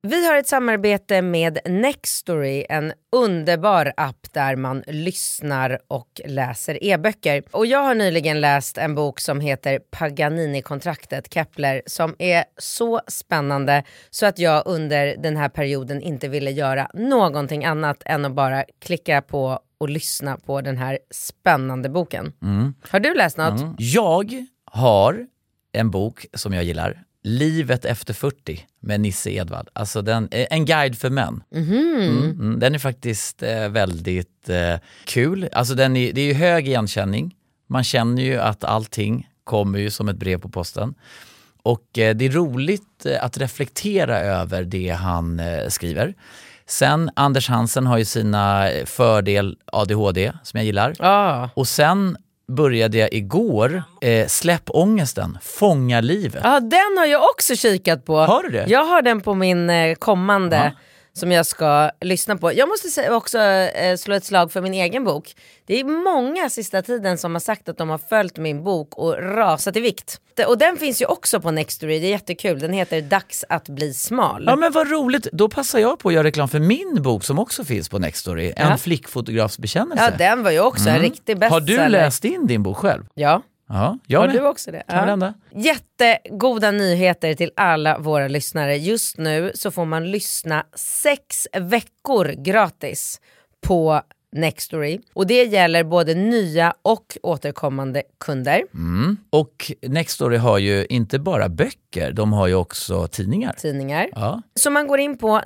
Vi har ett samarbete med Nextory, en underbar app där man lyssnar och läser e-böcker. Och jag har nyligen läst en bok som heter Paganini-kontraktet, Kepler, som är så spännande så att jag under den här perioden inte ville göra någonting annat än att bara klicka på och lyssna på den här spännande boken. Har du läst något? Jag har en bok som jag gillar. Livet efter 40 med Nisse Edvard. Alltså en guide för män. Den är faktiskt väldigt kul. Alltså det är ju hög igenkänning. Man känner ju att allting kommer ju som ett brev på posten. Och det är roligt att reflektera över det han skriver. Sen Anders Hansen har ju sina fördel ADHD som jag gillar. Och sen började jag igår Släpp ångesten, fånga livet. Ja, den har jag också kikat på. Har du det? Jag har den på min kommande som jag ska lyssna på. Jag måste också slå ett slag för min egen bok. Det är många sista tiden som har sagt att de har följt min bok och rasat i vikt. Och den finns ju också på Nextory, det är jättekul. Den heter Dags att bli smal. Ja, men vad roligt. Då passar jag på att göra reklam för min bok som också finns på Nextory. En flickfotografs bekännelse. Ja, den var ju också en riktig bestseller. Har du läst in din bok själv? Ja. Jag har med. du också det? Ja. Jättegoda nyheter till alla våra lyssnare. Just nu så får man lyssna 6 veckor gratis på Nextory. Och det gäller både nya och återkommande kunder. Och Nextory har ju inte bara böcker, de har ju också tidningar. Ja. Så man går in på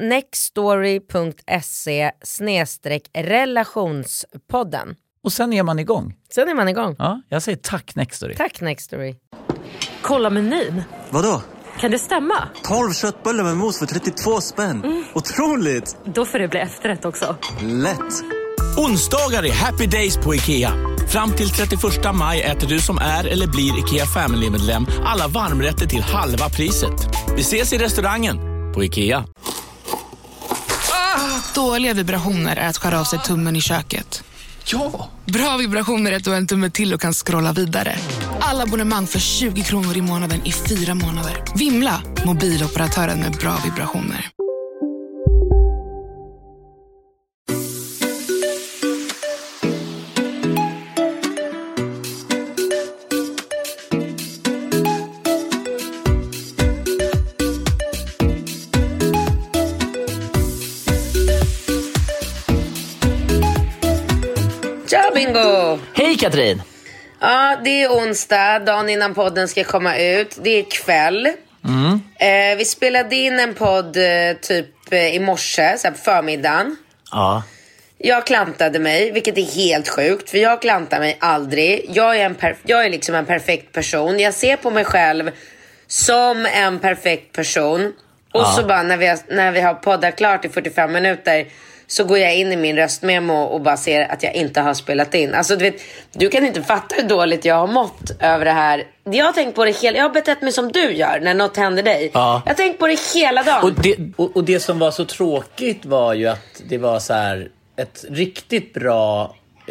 nextory.se/relationspodden. Och sen är man igång. Ja, jag säger tack Nextory. Tack Nextory. Kolla menyn. Vadå? Kan det stämma? 12 köttbullar med mos för 32 spänn. Otroligt! Då får det bli efterrätt också. Lätt! Onsdagar är happy days på IKEA. Fram till 31 maj äter du som är eller blir IKEA Family-medlem alla varmrätter till halva priset. Vi ses i restaurangen på IKEA. Dåliga vibrationer är att skära av sig tummen i köket. Ja! Bra vibrationer är att du har en tumme till och kan scrolla vidare. Alla abonnemang för 20 kronor i månaden i 4 månader. Vimla, mobiloperatören med bra vibrationer. Ciao Bingo! Hej Katrin! Ja, det är onsdag, dagen innan podden ska komma ut. Det är kväll. Vi spelade in en podd typ i morse, så här på förmiddagen. Ja. Jag klantade mig, vilket är helt sjukt. För jag klantar mig aldrig. Jag är liksom en perfekt person. Jag ser på mig själv som en perfekt person. Och så bara när vi har poddat klart i 45 minuter... så går jag in i min röstmemo och bara ser att jag inte har spelat in. Alltså du kan inte fatta hur dåligt jag har mått över det här. Jag har tänkt på det jag har betett mig som du gör när något händer dig. Jag har tänkt på det hela dagen. Och det som var så tråkigt var ju att det var så här ett riktigt bra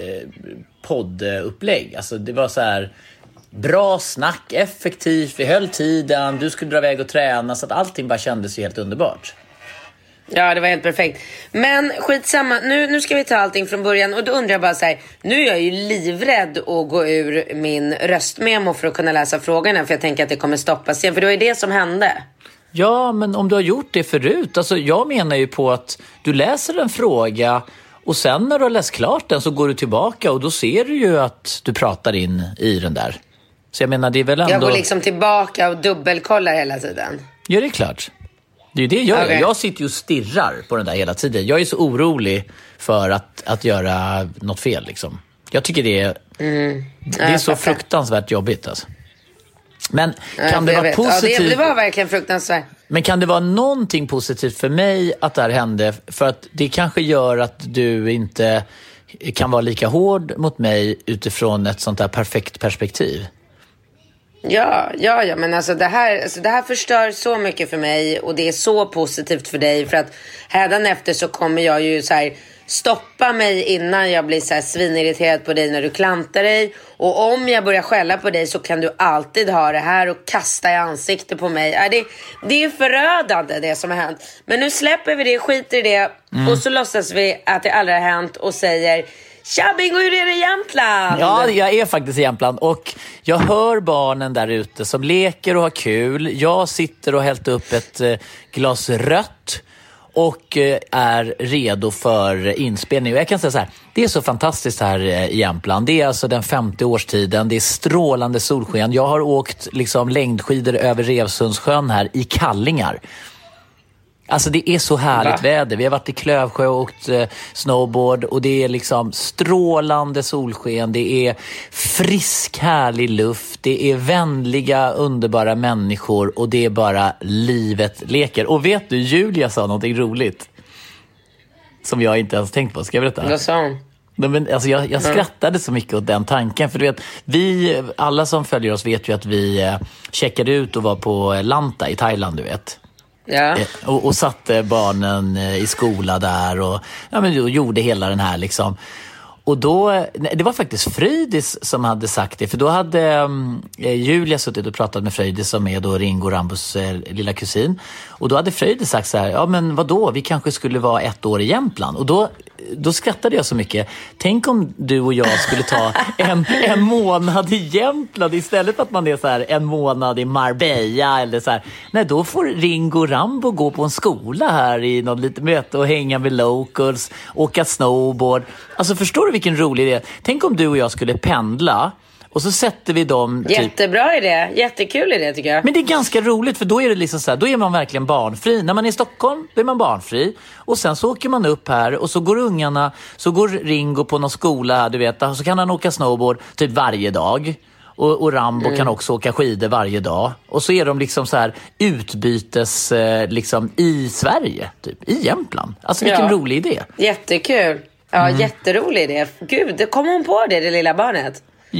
poddupplägg. Alltså det var så här bra snack, effektivt, vi höll tiden, du skulle dra iväg och träna, så att allting bara kändes ju helt underbart. Ja, det var helt perfekt. Men skitsamma, nu ska vi ta allting från början. Och då undrar jag bara så här, nu är jag ju livrädd att gå ur min röstmemo för att kunna läsa frågorna. För jag tänker att det kommer stoppas igen, för det var ju det som hände. Ja, men om du har gjort det förut, alltså jag menar ju på att du läser en fråga och sen när du har läst klart den så går du tillbaka och då ser du ju att du pratar in i den där. Så jag menar, det är väl ändå... Jag går liksom tillbaka och dubbelkollar hela tiden. Ja, det är klart. Det är ju det jag gör. Okay. Jag sitter ju och stirrar på den där hela tiden. Jag är så orolig för att göra något fel liksom. Jag tycker det är så fruktansvärt jobbigt alltså. Men kan det vara positivt? Ja, det var verkligen fruktansvärt. Men kan det vara någonting positivt för mig att det här hände? För att det kanske gör att du inte kan vara lika hård mot mig utifrån ett sånt där perfekt perspektiv. Ja, men alltså det här förstör så mycket för mig och det är så positivt för dig, för att hädanefter så kommer jag ju så här stoppa mig innan jag blir så här svinirriterad på dig när du klantar dig. Och om jag börjar skälla på dig så kan du alltid ha det här och kasta i ansiktet på mig. Det är förödande det som har hänt. Men nu släpper vi det, skiter i det. Och så låtsas vi att det aldrig har hänt och säger: tja Bingo, hur är det i Jämtland? Ja, jag är faktiskt i Jämtland och jag hör barnen där ute som leker och har kul. Jag sitter och hällt upp ett glas rött och är redo för inspelning. Och jag kan säga så här, det är så fantastiskt här i Jämtland. Det är alltså den 50 årstiden, det är strålande solsken. Jag har åkt liksom längdskidor över Revsundssjön här i kallingar. Alltså det är så härligt väder. Vi har varit i Klövsjö och åkt snowboard och det är liksom strålande solsken. Det är frisk, härlig luft. Det är vänliga, underbara människor och det är bara livet leker. Och vet du, Julia sa någonting roligt som jag inte ens tänkt på. Ska jag berätta? Vad sa hon? Men, alltså jag skrattade så mycket åt den tanken. För du vet, alla som följer oss vet ju att vi checkade ut och var på Lanta i Thailand, du vet. Ja. Och satte barnen i skola där och gjorde hela den här liksom. Och då, det var faktiskt Fröjdis som hade sagt det. För då hade Julia suttit och pratat med Fröjdis som är då Ringo Rambos lilla kusin. Och då hade Fröjdis sagt så här: ja men vadå, vi kanske skulle vara 1 år i Jämtland. Och då skrattade jag så mycket. Tänk om du och jag skulle ta en månad i Jämtland istället för att man är så här 1 månad i Marbella eller så här. Nej, då får Ringo Rambo gå på en skola här i något litet möte och hänga med locals, åka snowboard. Alltså förstår du vilken rolig idé? Tänk om du och jag skulle pendla och så sätter vi dem typ... Jättebra idé, jättekul idé tycker jag. Men det är ganska roligt för då är det liksom så här, då är man verkligen barnfri. När man är i Stockholm då är man barnfri och sen så åker man upp här och så går ungarna, så går Ringo på någon skola här, du vet, och så kan han åka snowboard typ varje dag. Och Rambo kan också åka skidor varje dag. Och så är de liksom så här utbytes liksom i Sverige, typ i Jämtland. Alltså vilken rolig idé. Jättekul. Ja, jätterolig idé. Gud, kom hon på det lilla barnet?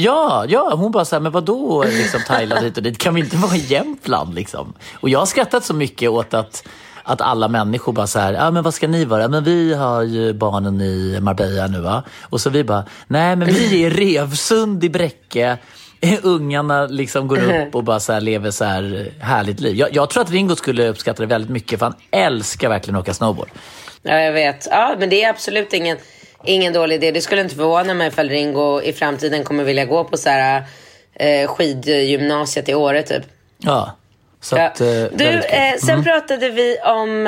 Ja, hon bara så här, men vadå liksom Thailand hit och dit? Kan vi inte vara i Jämtland liksom? Och jag har skrattat så mycket åt att alla människor bara så här, ja men vad ska ni vara? Men vi har ju barnen i Marbella nu va? Och så vi bara, nej men vi är i Revsund i Bräcke. Ungarna liksom går upp och bara så här lever så här härligt liv. Jag tror att Ringo skulle uppskatta det väldigt mycket för han älskar verkligen att åka snowboard. Ja, jag vet. Ja, men det är absolut ingen dålig idé. Det skulle inte förvåna mig ifall Ringo i framtiden kommer vilja gå på så här skidgymnasiet i Åre typ. Ja. Så att, du, sen pratade vi om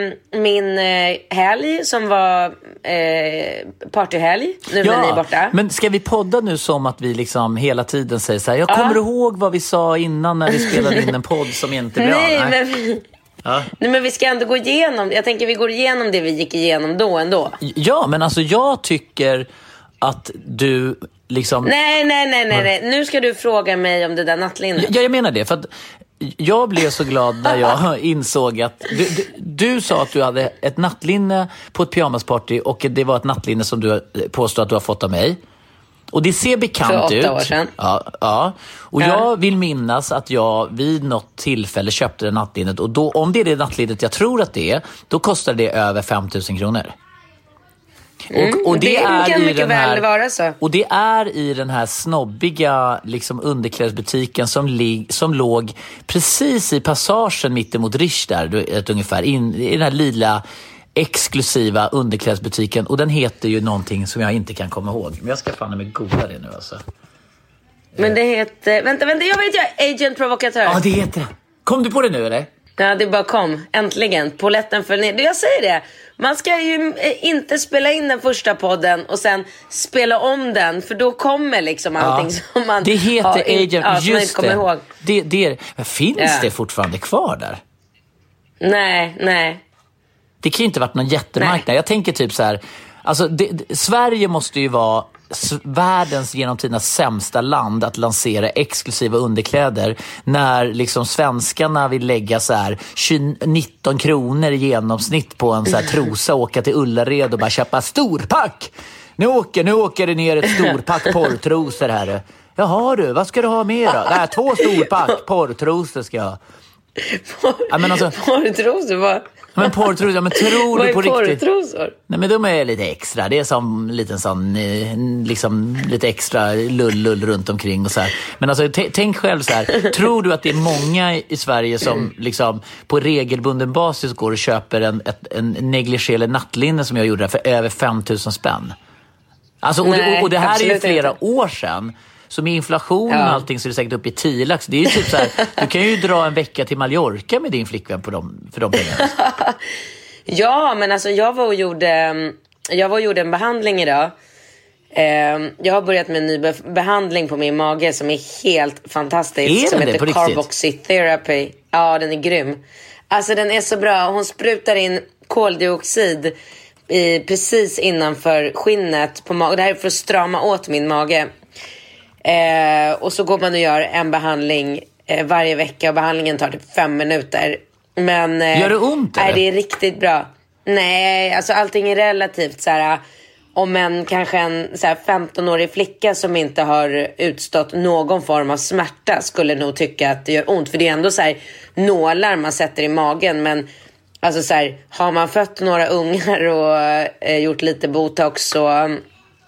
min helg som var partyhelg nu när ni är borta. Men ska vi podda nu som att vi liksom hela tiden säger så här, jag kommer ihåg vad vi sa innan när vi spelade in en podd som inte blev Nej, men vi ska ändå gå igenom. Jag tänker vi går igenom det vi gick igenom då ändå. Ja, men alltså jag tycker att du liksom... Nej. Nu ska du fråga mig om det där nattlinnet. Ja, jag menar det, för att jag blev så glad när jag insåg att du sa att du hade ett nattlinne på ett pyjamasparty och det var ett nattlinne som du påstår att du har fått av mig. Och det ser bekant ut. För 8 år sedan. Ja. Och jag vill minnas att jag vid något tillfälle köpte det nattlinnet. Och då, om det är det nattlinnet jag tror att det är, då kostar det över 5 000 kronor. Och det är mycket väl vara så. Och det är i den här snobbiga liksom underklädesbutiken som låg precis i passagen mittemot Rish där, ungefär i den här lila exklusiva underklädesbutiken. Och den heter ju någonting som jag inte kan komma ihåg. Men jag ska fan med googla det nu alltså. Men det heter... Vänta, jag vet Agent Provokatör. Ja, det heter det. Kom du på det nu eller? Ja, det bara kom. Äntligen. Poletten föll ner. Jag säger det. Man ska ju inte spela in den första podden och sen spela om den. För då kommer liksom allting som man... Det heter Agent... som man inte kommer ihåg. Finns det fortfarande kvar där? Nej. Det kan ju inte varit någon jättemarknad. Nej. Jag tänker typ så här... Alltså, Sverige måste ju vara världens genom tiderna sämsta land att lansera exklusiva underkläder när liksom svenskarna vill lägga så här 19 kronor i genomsnitt på en så här trosa och åka till Ullared och bara köpa storpack. Nu åker det ner ett storpack porrtrosor här. Jaha du, vad ska du ha mer då? Nej, 2 storpack porrtrosor ska jag ha. Porrtrosor? Men porrtrosor, men tror du på riktigt? Vad är porrtrosor? Nej, men de är lite extra. Det är som liten sån, liksom lite extra lull runt omkring och så här. Men alltså, tänk själv så här. Tror du att det är många i Sverige som liksom på regelbunden basis går och köper en negligé eller nattlinne som jag gjorde för över 5 000 spänn? Alltså, och det här är ju flera år sedan. Så med inflationen och allting så är det säkert upp i 10 lax. Det är ju typ så här, du kan ju dra en vecka till Mallorca med din flickvän för de pengarna. Ja, men alltså jag var och gjorde en behandling idag. Jag har börjat med en ny behandling på min mage som är helt fantastisk. Som heter Carboxytherapy. Ja, den är grym. Alltså den är så bra. Hon sprutar in koldioxid precis innanför skinnet på magen. Det här är för att strama åt min mage. Och så går man och gör en behandling varje vecka. Och behandlingen tar typ 5 minuter. Men gör det ont eller? Det är riktigt bra. Nej, alltså allting är relativt så här. Om kanske en så här 15-årig flicka som inte har utstått någon form av smärta skulle nog tycka att det gör ont. För det är ändå så här nålar man sätter i magen. Men alltså så här, har man fött några ungar och gjort lite botox så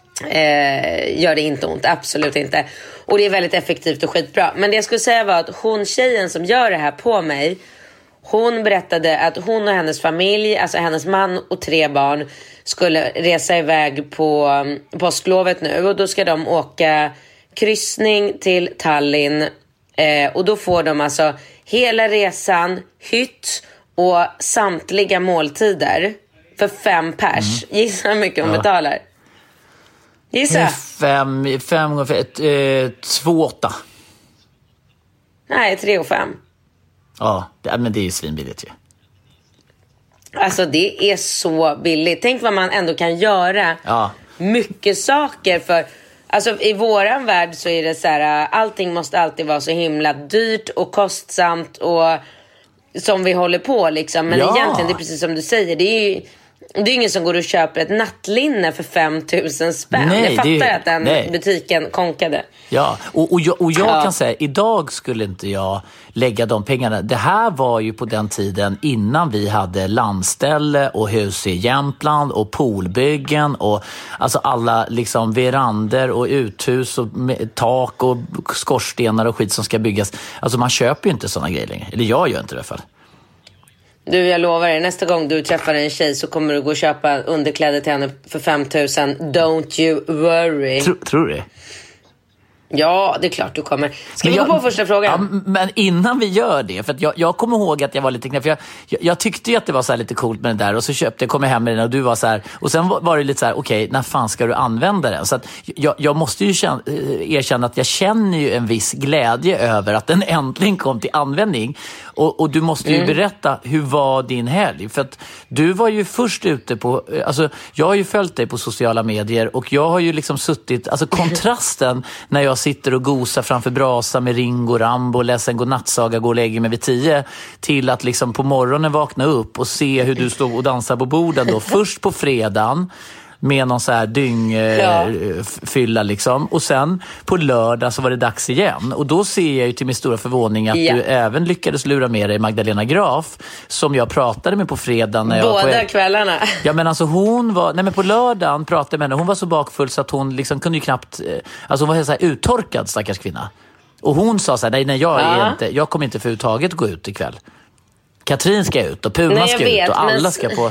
gör det inte ont, absolut inte. Och det är väldigt effektivt och skitbra. Men det jag skulle säga var att tjejen som gör det här på mig, hon berättade att hon och hennes familj, alltså hennes man och 3 barn, skulle resa iväg på påsklovet nu. Och då ska de åka kryssning till Tallinn. Och då får de alltså hela resan, hytt och samtliga måltider för 5 pers. Gissa hur mycket hon betalar. Gissa. 5 gånger 2,8. Nej, 3,5. Ja, men det är ju svinbilligt ju. Alltså det är så billigt. Tänk vad man ändå kan göra. Mycket saker för. Alltså i våran värld så är det så här, allting måste alltid vara så himla dyrt och kostsamt och som vi håller på liksom. Men egentligen det är precis som du säger, det är ingen som går och köper ett nattlinne för 5 000 spänn. Nej, jag fattar att den butiken konkade. Ja, och jag kan säga, idag skulle inte jag lägga de pengarna. Det här var ju på den tiden innan vi hade landställe och hus i Jämtland och poolbyggen och alltså alla liksom verander och uthus och tak och skorstenar och skit som ska byggas. Alltså man köper ju inte såna grejer längre. Eller jag gör inte det i alla fall. Du, jag lovar dig, nästa gång du träffar en tjej så kommer du gå och köpa underkläder till henne för 5 000. Don't you worry. Tror du det? Ja, det är klart du kommer. Ska vi gå på första frågan? Ja, men innan vi gör det, för att jag kommer ihåg att jag var lite knäpp, för jag tyckte ju att det var så här lite coolt med det där och så kom jag hem med den och du var så här, och sen var det lite så här, okej, när fan ska du använda den? Så att jag måste ju erkänna att jag känner ju en viss glädje över att den äntligen kom till användning. Och du måste ju berätta, hur var din helg? För att du var ju först ute på, alltså jag har ju följt dig på sociala medier och jag har ju liksom suttit, alltså kontrasten när jag sitter och gosar framför brasa med Ringo Rambo och läser en godnattsaga, går och lägger mig vid 10, till att liksom på morgonen vakna upp och se hur du står och dansar på borden då. Först på fredagen med någon så här fylla liksom. Och sen på lördag så var det dags igen. Och då ser jag ju till min stora förvåning att du även lyckades lura med dig Magdalena Graf, som jag pratade med på fredagen. När Båda kvällarna. Ja, men alltså hon var, nej men på lördagen pratade jag med henne. Hon var så bakfull så att hon liksom kunde ju knappt, alltså hon var så här uttorkad, stackars kvinna. Och hon sa så här, nej jag kommer inte för uttaget gå ut ikväll. Katrin ska ut och Puma ska ut och alla ska på.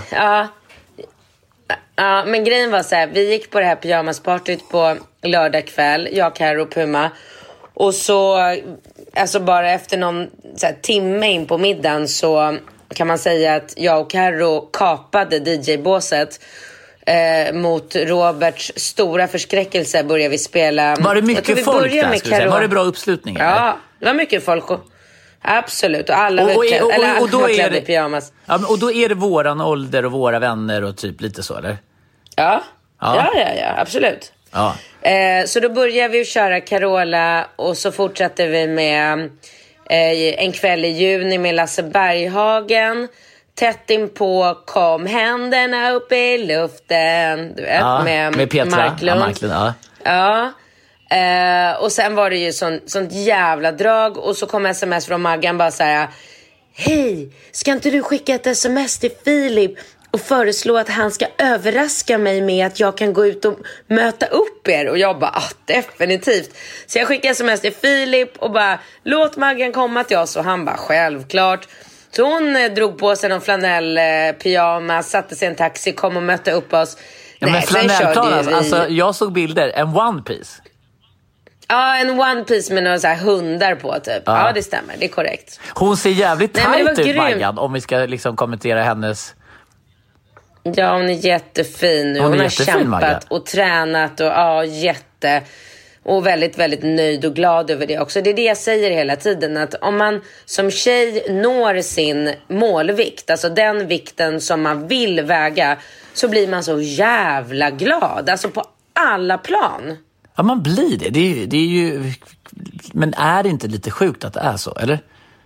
Ja, men grejen var så här, vi gick på det här pyjamaspartyt på lördag kväll, jag, Karo och Puma. Och så, alltså bara efter någon så här, timme in på middagen så kan man säga att jag och Karo kapade DJ-båset. Mot Roberts stora förskräckelse började vi spela. Var det mycket folk där? Var det bra uppslutning? Ja, det var mycket folk. Absolut, och alla var klädda i pyjamas. Ja, och då är det våran ålder och våra vänner och typ lite så, eller? Ja, absolut. Ja. Så då började vi köra Carola och så fortsatte vi med en kväll i juni med Lasse Berghagen. Tätt in på kom händerna upp i luften, du vet, med Petra Marklund. Ja. Och sen var det ju sånt jävla drag. Och så kom sms från Maggan bara så här: hej, ska inte du skicka ett sms till Filip och föreslå att han ska överraska mig med att jag kan gå ut och möta upp er? Och jag bara, definitivt. Så jag skickade sms till Filip och bara, låt Maggan komma till oss. Och han bara, självklart. Så hon drog på sig någon flanellpyjamas, satte sig i en taxi, kom och mötte upp oss. Ja, men flanellpyjamas, alltså jag såg bilder, en one piece. Ja, en one piece med några så här hundar på typ. Ja, det stämmer, det är korrekt. Hon ser jävligt tajt ut, Maggan, om vi ska liksom kommentera hennes... Ja, hon är jättefin nu. Hon har kämpat Maggan. Och tränat och jätte... Och väldigt, väldigt nöjd och glad över det också. Det är det jag säger hela tiden. Att om man som tjej når sin målvikt, alltså den vikten som man vill väga, så blir man så jävla glad. Alltså på alla plan. Ja, man blir det. Det är ju... Men är det inte lite sjukt att det är så, eller?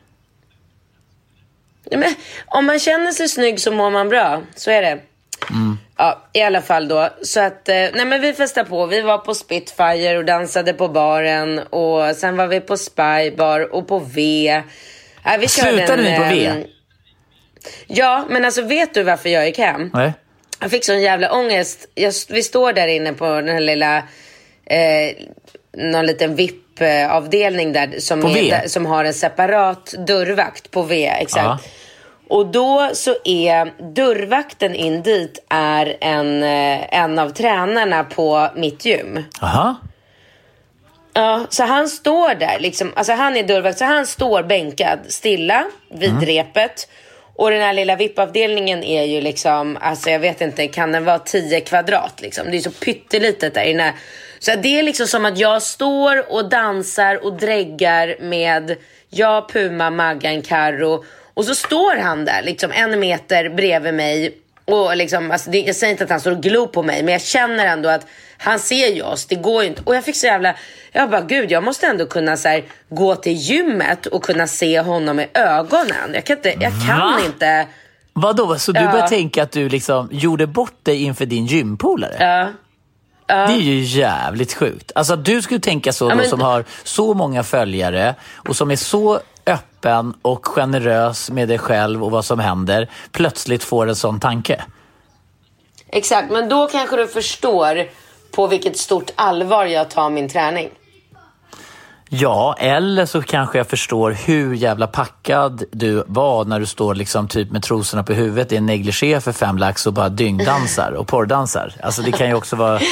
Men, om man känner sig snygg så mår man bra. Så är det. Ja, i alla fall då. Så att, nej men vi festade på. Vi var på Spitfire och dansade på baren. Och sen var vi på Spybar och på V. Vi slutade ni på V? Ja, men alltså vet du varför jag gick hem? Nej. Jag fick sån jävla ångest. Vi står där inne på den här lilla... någon liten VIP-avdelning där som har en separat dörrvakt på V, exakt. Ja. Och då så är dörrvakten in dit är en av tränarna på mitt gym. Aha. Ja, så han står där liksom, alltså han är dörrvakt, så han står bänkad stilla vid repet. Och den här lilla VIP-avdelningen är ju liksom, alltså jag vet inte, kan den vara 10 kvadrat liksom. Det är så pyttelitet där inne. Så det är liksom som att jag står och dansar och dräggar med jag, Puma, Maggan, Karo. Och så står han där liksom 1 meter bredvid mig. Och liksom, alltså jag säger inte att han står och glor på mig, men jag känner ändå att han ser ju oss, det går ju inte. Och jag fick så jävla, jag bara, gud, jag måste ändå kunna så här, gå till gymmet och kunna se honom i ögonen. Jag kan inte. Vadå? Så du börjar tänka att du liksom gjorde bort dig inför din gympolare? Ja. Det är ju jävligt sjukt. Alltså du skulle tänka så då, som har så många följare och som är så öppen och generös med dig själv och vad som händer, plötsligt får en sån tanke. Exakt, men då kanske du förstår på vilket stort allvar jag tar min träning. Ja, eller så kanske jag förstår hur jävla packad du var när du står liksom typ med trosorna på huvudet i en negligé för 5 lax och bara dyngdansar och porrdansar. Alltså det kan ju också vara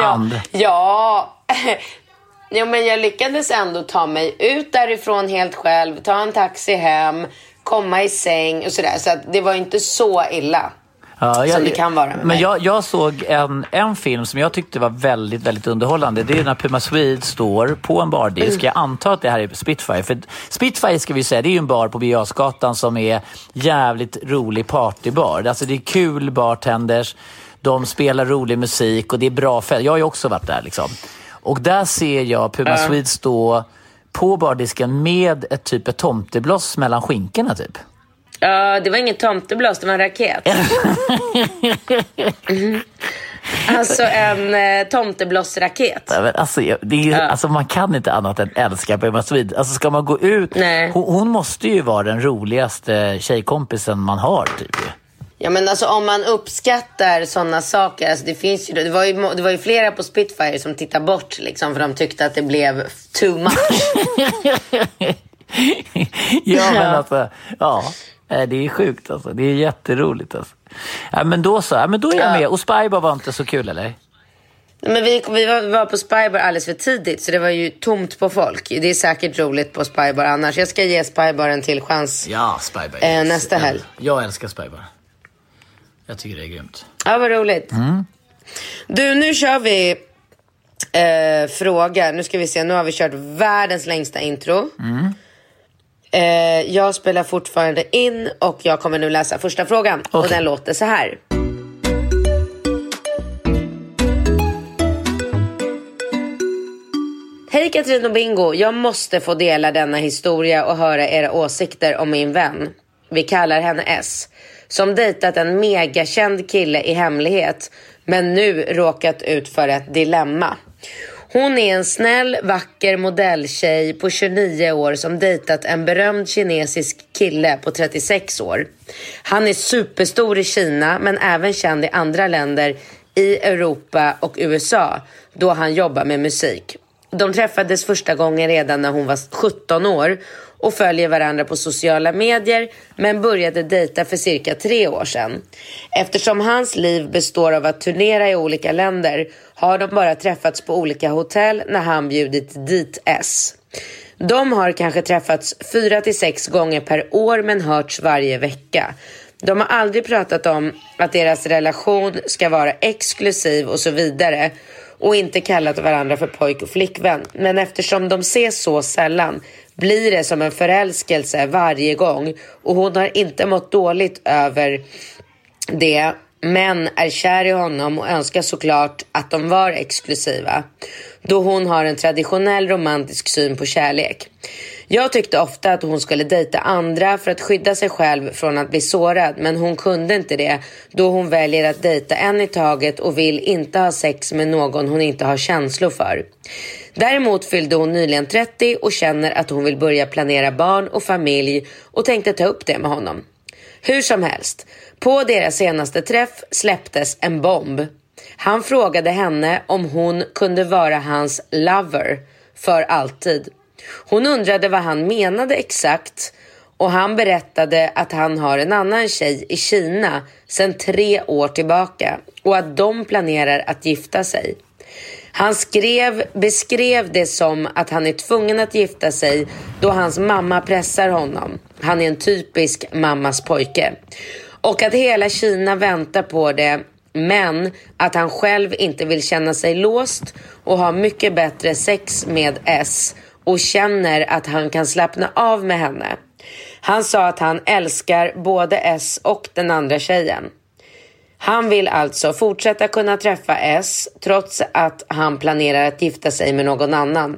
Ja, men jag lyckades ändå ta mig ut därifrån helt själv, ta en taxi hem, komma i säng och sådär. Så att det var inte så illa. Ja, som det kan vara med mig. Jag såg en film som jag tyckte var väldigt, väldigt underhållande. Det är när Puma Swede står på en bardisk. Jag antar att det här är Spitfire. För Spitfire ska vi säga, det är ju en bar på Birger Jarlsgatan som är jävligt rolig partybar. Alltså det är kul bartenders, de spelar rolig musik och det är bra fest. Jag har ju också varit där liksom. Och där ser jag Puma Swede stå på bardisken med ett tomtebloss mellan skinkorna typ. Ja, det var ingen tomtebloss, det var en raket. Alltså en tomteblossraket. Alltså man kan inte annat än älska Puma Swede. Alltså ska man gå ut, hon måste ju vara den roligaste tjejkompisen man har typ. Ja, men alltså om man uppskattar sådana saker, alltså det finns ju, det var ju flera på Spitfire som tittade bort liksom, för de tyckte att det blev too much. Ja, men alltså, det är sjukt alltså. Det är jätteroligt alltså. Ja, men då så. Ja, men då är jag med. Och Spybar var inte så kul, eller? Men vi var på Spybar alldeles för tidigt, så det var ju tomt på folk. Det är säkert roligt på Spybar annars. Jag ska ge Spybar en till chans. Ja, Spybar. Nästa helg. Jag älskar Spybar. Jag tycker det är grymt. Ja, vad roligt. Du, nu kör vi fråga. Nu ska vi se, nu har vi kört världens längsta intro. Jag spelar fortfarande in och jag kommer nu läsa första frågan. Okay. Och den låter så här. Hej Katrin och Bingo, jag måste få dela denna historia och höra era åsikter om min vän. Vi kallar henne S. Som dejtat en megakänd kille i hemlighet, men nu råkat ut för ett dilemma. Hon är en snäll, vacker modelltjej på 29 år som dejtat en berömd kinesisk kille på 36 år. Han är superstor i Kina men även känd i andra länder i Europa och USA då han jobbar med musik. De träffades första gången redan när hon var 17 år och följer varandra på sociala medier men började dejta för cirka 3 år sedan. Eftersom hans liv består av att turnera i olika länder har de bara träffats på olika hotell när han bjudit dit S. De har kanske träffats 4-6 gånger per år men hörts varje vecka. De har aldrig pratat om att deras relation ska vara exklusiv och så vidare och inte kallat varandra för pojk och flickvän. Men eftersom de ses så sällan blir det som en förälskelse varje gång och hon har inte mått dåligt över det men är kär i honom och önskar såklart att de var exklusiva då hon har en traditionell romantisk syn på kärlek. Jag tyckte ofta att hon skulle dejta andra för att skydda sig själv från att bli sårad men hon kunde inte det då hon väljer att dejta en i taget och vill inte ha sex med någon hon inte har känslor för. Däremot fyllde hon nyligen 30 och känner att hon vill börja planera barn och familj och tänkte ta upp det med honom. Hur som helst, på deras senaste träff släpptes en bomb. Han frågade henne om hon kunde vara hans lover för alltid. Hon undrade vad han menade exakt och han berättade att han har en annan tjej i Kina sedan 3 år tillbaka och att de planerar att gifta sig. Han beskrev det som att han är tvungen att gifta sig då hans mamma pressar honom. Han är en typisk mammas pojke. Och att hela Kina väntar på det men att han själv inte vill känna sig låst och ha mycket bättre sex med S och känner att han kan slappna av med henne. Han sa att han älskar både S och den andra tjejen. Han vill alltså fortsätta kunna träffa S trots att han planerar att gifta sig med någon annan.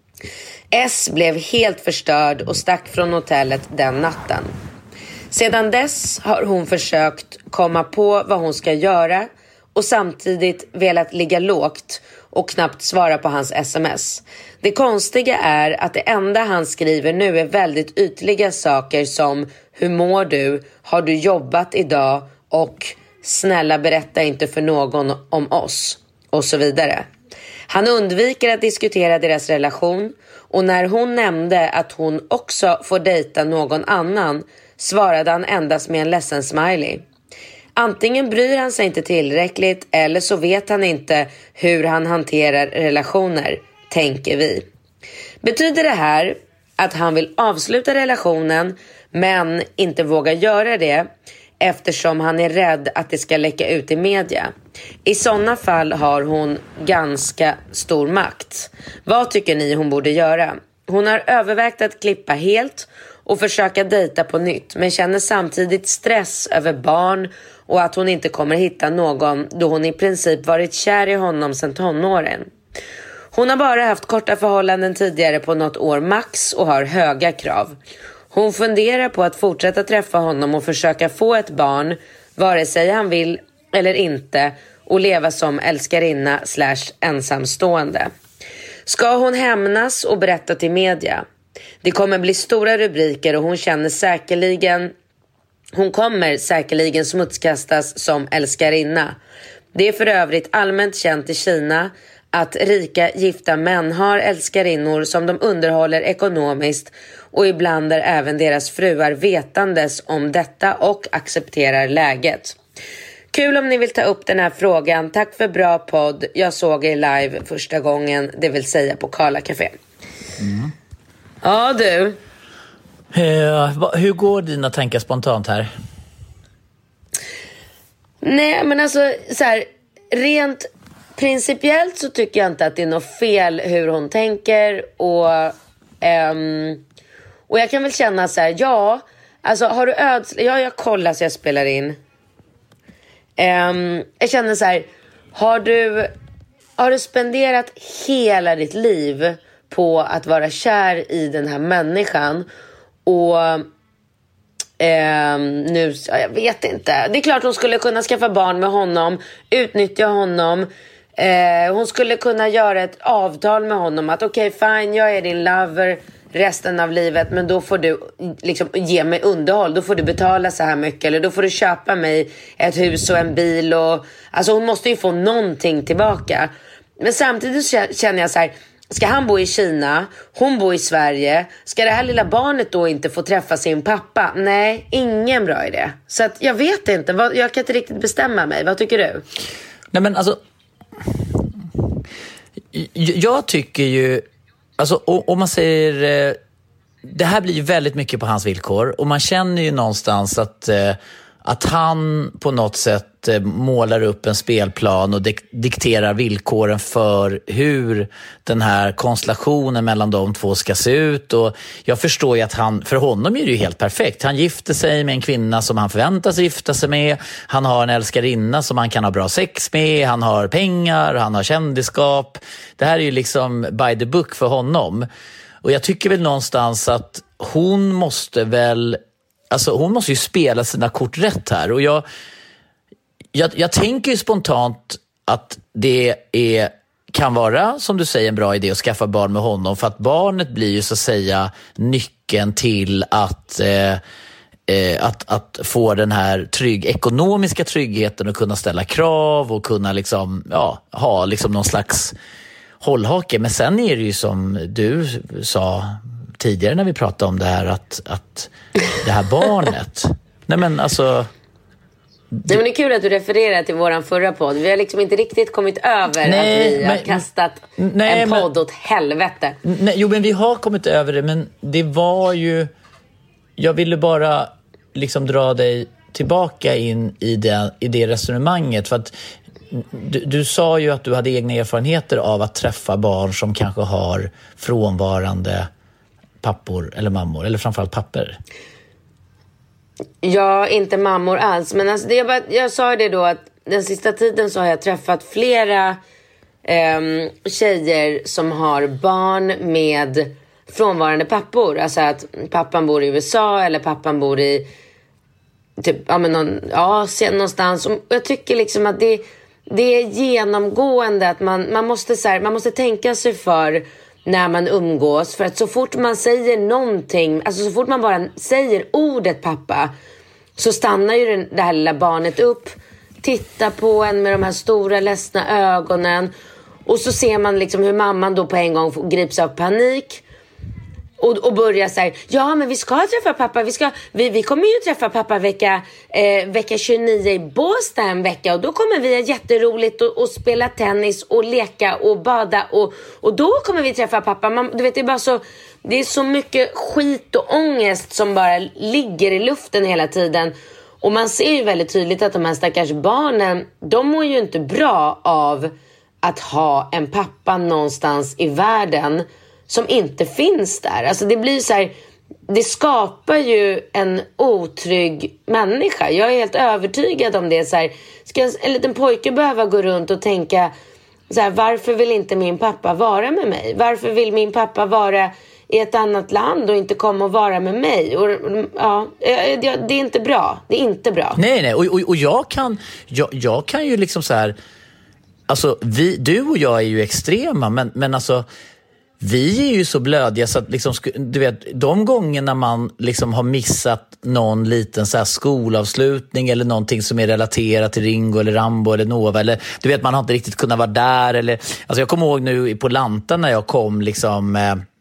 S blev helt förstörd och stack från hotellet den natten. Sedan dess har hon försökt komma på vad hon ska göra och samtidigt velat ligga lågt och knappt svara på hans sms. Det konstiga är att det enda han skriver nu är väldigt ytliga saker som hur mår du, har du jobbat idag och snälla berätta inte för någon om oss och så vidare. Han undviker att diskutera deras relation och när hon nämnde att hon också får dejta någon annan svarade han endast med en ledsen smiley. Antingen bryr han sig inte tillräckligt eller så vet han inte hur han hanterar relationer, tänker vi. Betyder det här att han vill avsluta relationen men inte vågar göra det eftersom han är rädd att det ska läcka ut i media? I sådana fall har hon ganska stor makt. Vad tycker ni hon borde göra? Hon har övervägt att klippa helt och försöka dejta på nytt men känner samtidigt stress över barn och att hon inte kommer hitta någon då hon i princip varit kär i honom sedan tonåren. Hon har bara haft korta förhållanden tidigare på något år max och har höga krav. Hon funderar på att fortsätta träffa honom och försöka få ett barn vare sig han vill eller inte och leva som älskarinna / ensamstående. Ska hon hämnas och berätta till media? Det kommer bli stora rubriker och hon kommer säkerligen smutskastas som älskarinna. Det är för övrigt allmänt känt i Kina att rika gifta män har älskarinnor som de underhåller ekonomiskt och ibland är även deras fruar vetandes om detta och accepterar läget. Kul om ni vill ta upp den här frågan. Tack för bra podd. Jag såg er live första gången, det vill säga på Karla Café. Mm. Ja du. Hur går dina tankar spontant här? Nej men alltså så här, rent principiellt så tycker jag inte att det är något fel hur hon tänker och jag kan väl känna så här, ja alltså har du jag kollar så jag spelar in. Jag känner så här, har du spenderat hela ditt liv på att vara kär i den här människan och nu, jag vet inte. Det är klart hon skulle kunna skaffa barn med honom, utnyttja honom, Hon skulle kunna göra ett avtal med honom att okej, fine, jag är din lover resten av livet, men då får du liksom ge mig underhåll, då får du betala så här mycket, eller då får du köpa mig ett hus och en bil, och alltså hon måste ju få någonting tillbaka. Men samtidigt känner jag så här, ska han bo i Kina, hon bo i Sverige, ska det här lilla barnet då inte få träffa sin pappa? Nej, ingen bra idé. Så att jag vet inte, jag kan inte riktigt bestämma mig. Vad tycker du? Nej, men alltså, jag tycker ju, alltså om man säger, det här blir ju väldigt mycket på hans villkor, och man känner ju någonstans att han på något sätt målar upp en spelplan och dikterar villkoren för hur den här konstellationen mellan de två ska se ut. Och jag förstår ju att för honom är det ju helt perfekt. Han gifter sig med en kvinna som han förväntar sig gifta sig med. Han har en älskarinna som han kan ha bra sex med. Han har pengar, han har kändisskap. Det här är ju liksom by the book för honom. Och jag tycker väl någonstans att hon måste ju spela sina kort rätt här. Och jag tänker ju spontant att det kan vara, som du säger, en bra idé att skaffa barn med honom, för att barnet blir ju så att säga nyckeln till att få den här ekonomiska tryggheten och kunna ställa krav och kunna liksom, ha liksom någon slags hållhake. Men sen är det ju som du sa tidigare när vi pratade om det här, att det här barnet, nej men alltså. Nej, men det är kul att du refererar till våran förra podd. Vi har liksom inte riktigt kommit över att vi har kastat en podd åt helvete. Jo, men vi har kommit över det, men det var ju, jag ville bara liksom dra dig tillbaka in i det resonemanget, för att du sa ju att du hade egna erfarenheter av att träffa barn som kanske har frånvarande pappor eller mammor, eller framförallt pappor. Ja, inte mammor alls. Men alltså jag sa det då, att den sista tiden så har jag träffat flera tjejer som har barn med frånvarande pappor. Alltså att pappan bor i USA eller pappan bor i typ, någonstans. Och jag tycker liksom att det är genomgående att man måste tänka sig för när man umgås, för att så fort man säger någonting, alltså så fort man bara säger ordet pappa, så stannar ju det här lilla barnet upp, tittar på en med de här stora ledsna ögonen, och så ser man liksom hur mamman då på en gång grips av panik och börjar säga, ja men vi ska träffa pappa, vi kommer ju träffa pappa vecka 29 i Båstad en vecka, och då kommer vi ha jätteroligt och spela tennis och leka och bada, och då kommer vi träffa pappa. Du vet, det är så mycket skit och ångest som bara ligger i luften hela tiden, och man ser ju väldigt tydligt att de här stackars barnen, de mår ju inte bra av att ha en pappa någonstans i världen som inte finns där. Alltså det blir så här, det skapar ju en otrygg människa. Jag är helt övertygad om det. Så här, ska en liten pojke behöva gå runt och tänka så här, varför vill inte min pappa vara med mig? Varför vill min pappa vara i ett annat land och inte komma och vara med mig? Och, det är inte bra. Det är inte bra. Nej. Och jag kan ju liksom så här, alltså du och jag är ju extrema, men alltså vi är ju så blödiga så att liksom, du vet, de gångerna man liksom har missat någon liten så här skolavslutning eller någonting som är relaterat till Ringo eller Rambo eller Nova, eller du vet, man har inte riktigt kunnat vara där, eller alltså jag kommer ihåg nu på Lantan när jag kom liksom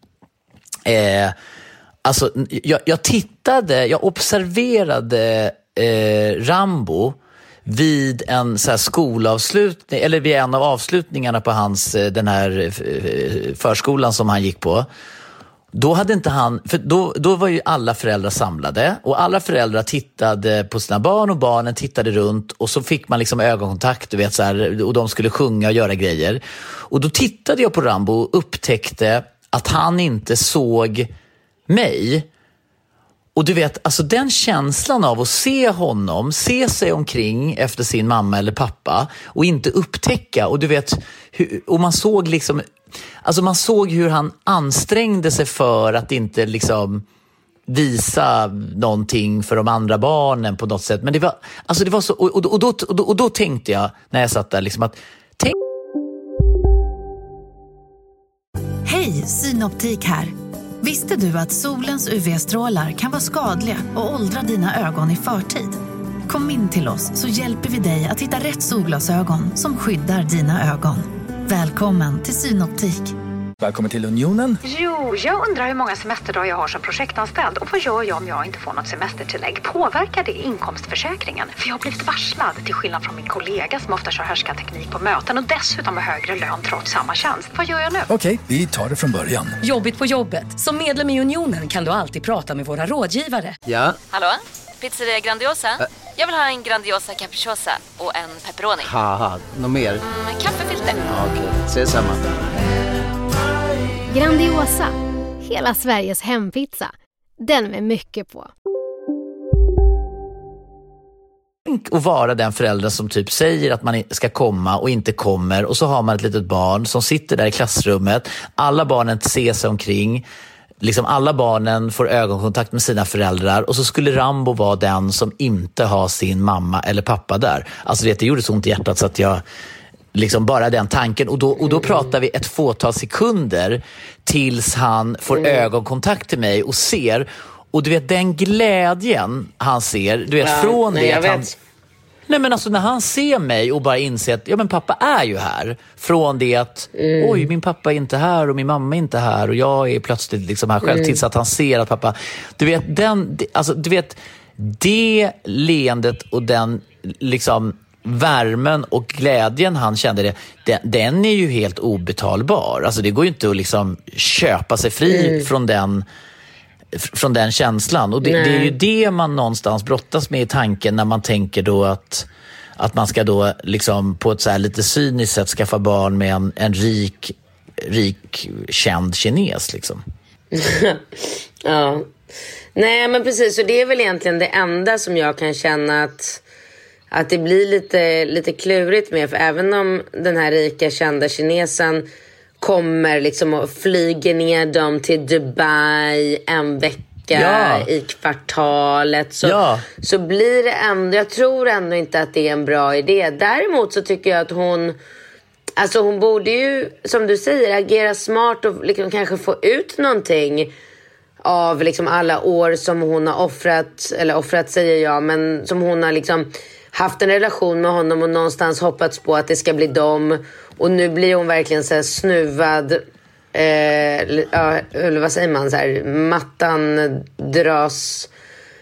alltså jag observerade Rambo vid en så här skolavslutning, eller vid en av avslutningarna på hans den här förskolan som han gick på. Då hade inte han, för då var ju alla föräldrar samlade, och alla föräldrar tittade på sina barn och barnen tittade runt, och så fick man liksom ögonkontakt, du vet så här, och de skulle sjunga och göra grejer. Och då tittade jag på Rambo och upptäckte att han inte såg mig. Och du vet, alltså den känslan av att se honom, se sig omkring efter sin mamma eller pappa och inte upptäcka, och du vet, och man såg liksom, alltså man såg hur han ansträngde sig för att inte liksom visa någonting för de andra barnen på något sätt. Men det var så, och då tänkte jag när jag satt där liksom att Hej, Synoptik här. Visste du att solens UV-strålar kan vara skadliga och åldra dina ögon i förtid? Kom in till oss så hjälper vi dig att hitta rätt solglasögon som skyddar dina ögon. Välkommen till Synoptik. Välkommen till Unionen. Jo, jag undrar hur många semesterdagar jag har som projektanställd. Och vad gör jag om jag inte får något semestertillägg? Påverkar det inkomstförsäkringen? För jag har blivit varslad, till skillnad från min kollega som ofta kör härskarteknik på möten och dessutom har högre lön trots samma tjänst. Vad gör jag nu? Okej, vi tar det från början. Jobbigt på jobbet. Som medlem i Unionen kan du alltid prata med våra rådgivare. Ja? Hallå? Pizzeria Grandiosa? Jag vill ha en Grandiosa capriciosa och en pepperoni. Haha, något mer? Kaffefilter. Ja, okej, ses samma. Grandiosa, hela Sveriges hempizza. Den med mycket på. Och vara den föräldern som typ säger att man ska komma och inte kommer, och så har man ett litet barn som sitter där i klassrummet. Alla barnen ser sig omkring. Liksom alla barnen får ögonkontakt med sina föräldrar, och så skulle Rambo vara den som inte har sin mamma eller pappa där. Alltså det gjorde så ont i hjärtat så att jag liksom bara den tanken, och då pratar vi ett fåtal sekunder tills han får ögonkontakt till mig och ser, och du vet den glädjen han ser, du vet från det att han... Nej, men alltså när han ser mig och bara inser att ja, men pappa är ju här, från det att oj, min pappa är inte här och min mamma är inte här och jag är plötsligt liksom här själv, tills att han ser att pappa, du vet du vet det leendet och den liksom värmen och glädjen han kände, den är ju helt obetalbar. Alltså det går ju inte att liksom köpa sig fri från den känslan. Och det är ju det man någonstans brottas med i tanken när man tänker då att man ska då liksom på ett så här lite cyniskt sätt skaffa barn med en rik känd kines liksom. Ja. Nej, men precis, och det är väl egentligen det enda som jag kan känna att det blir lite klurigt med, för även om den här rika kända kinesen kommer liksom och flyger ner dem till Dubai en vecka i kvartalet, så blir det ändå, jag tror ändå inte att det är en bra idé. Däremot så tycker jag att hon borde ju, som du säger, agera smart och liksom kanske få ut någonting av liksom alla år som hon har offrat säger jag, men som hon har liksom haft en relation med honom och någonstans hoppats på att det ska bli dem. Och nu blir hon verkligen så här snuvad, eller vad säger man, så här, mattan dras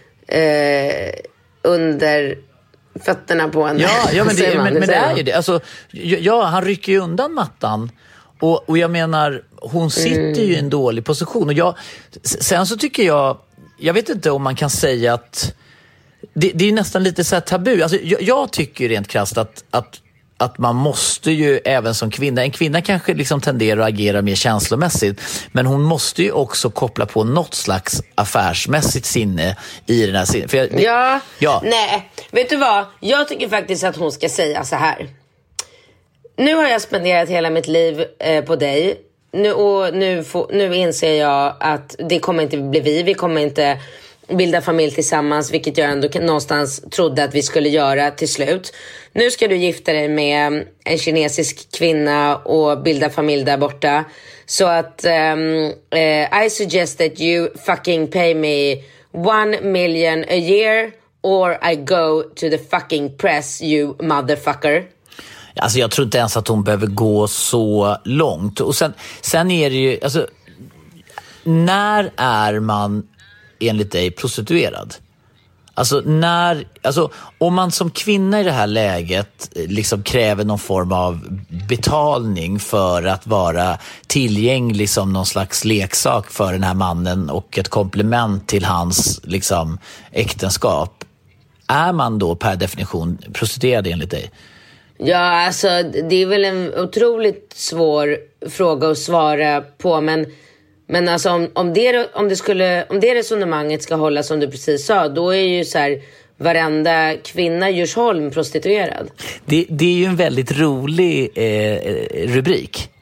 under fötterna på henne. Ja, men det är ju det. Alltså, han rycker ju undan mattan. Och jag menar, hon sitter ju i en dålig position. Och sen så tycker jag vet inte om man kan säga att det är nästan lite så här tabu. Alltså, jag tycker rent krasst att man måste ju även som kvinna, en kvinna kanske liksom tenderar att agera mer känslomässigt, men hon måste ju också koppla på något slags affärsmässigt sinne i den här sinne. Nej, vet du vad? Jag tycker faktiskt att hon ska säga så här. Nu har jag spenderat hela mitt liv på dig. Nu inser jag att det kommer inte bli vi kommer inte bilda familj tillsammans, vilket jag ändå någonstans trodde att vi skulle göra till slut. Nu ska du gifta dig med en kinesisk kvinna och bilda familj där borta. Så att I suggest that you fucking pay me 1 million a year or I go to the fucking press, you motherfucker. Alltså jag tror inte ens att hon behöver gå så långt. Och sen är det ju, alltså, när är man enligt dig prostituerad? Alltså om man som kvinna i det här läget liksom kräver någon form av betalning för att vara tillgänglig som någon slags leksak för den här mannen och ett komplement till hans liksom äktenskap, är man då per definition prostituerad enligt dig? Ja, alltså det är väl en otroligt svår fråga att svara på, men alltså om det resonemanget ska hålla som du precis sa, då är ju så här, varenda kvinna i Djursholm prostituerad. Det är ju en väldigt rolig rubrik.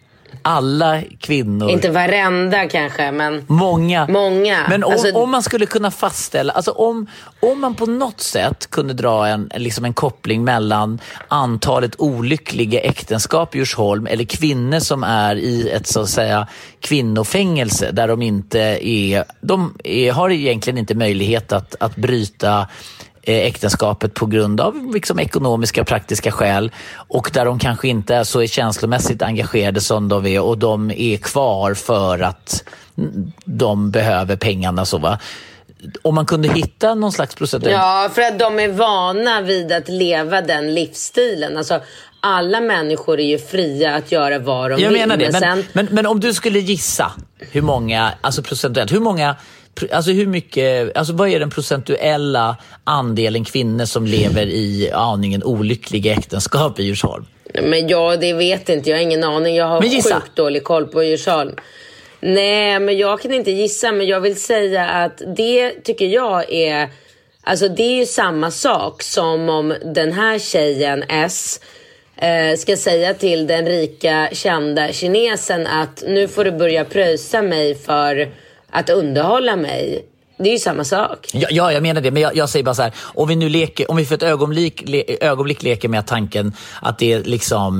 alla kvinnor. Inte varenda kanske, men många. Men om man skulle kunna fastställa, alltså om man på något sätt kunde dra en koppling mellan antalet olyckliga äktenskap i Djursholm eller kvinnor som är i ett så att säga kvinnofängelse där de har egentligen inte möjlighet att bryta äktenskapet på grund av liksom ekonomiska praktiska skäl, och där de kanske inte är så känslomässigt engagerade som de är, och de är kvar för att de behöver pengarna så va. Om man kunde hitta någon slags procent. Ja, för att de är vana vid att leva den livsstilen. Alltså alla människor är ju fria att göra vad de vill. Jag menar det, men om du skulle gissa hur många, alltså procentuellt, hur mycket, alltså vad är den procentuella andelen kvinnor som lever i aningen olyckliga äktenskap i Djursholm? Men det vet inte, jag har ingen aning. Jag har sjukt dålig koll på Djursholm. Nej, men jag kan inte gissa, men jag vill säga att det tycker jag är, alltså det är ju samma sak som om den här tjejen S ska säga till den rika kända kinesen att nu får du börja pröjsa mig för att underhålla mig. Det är ju samma sak. Ja, jag menar det. Men jag säger bara så här. Om vi för ett ögonblick leker med tanken att det är liksom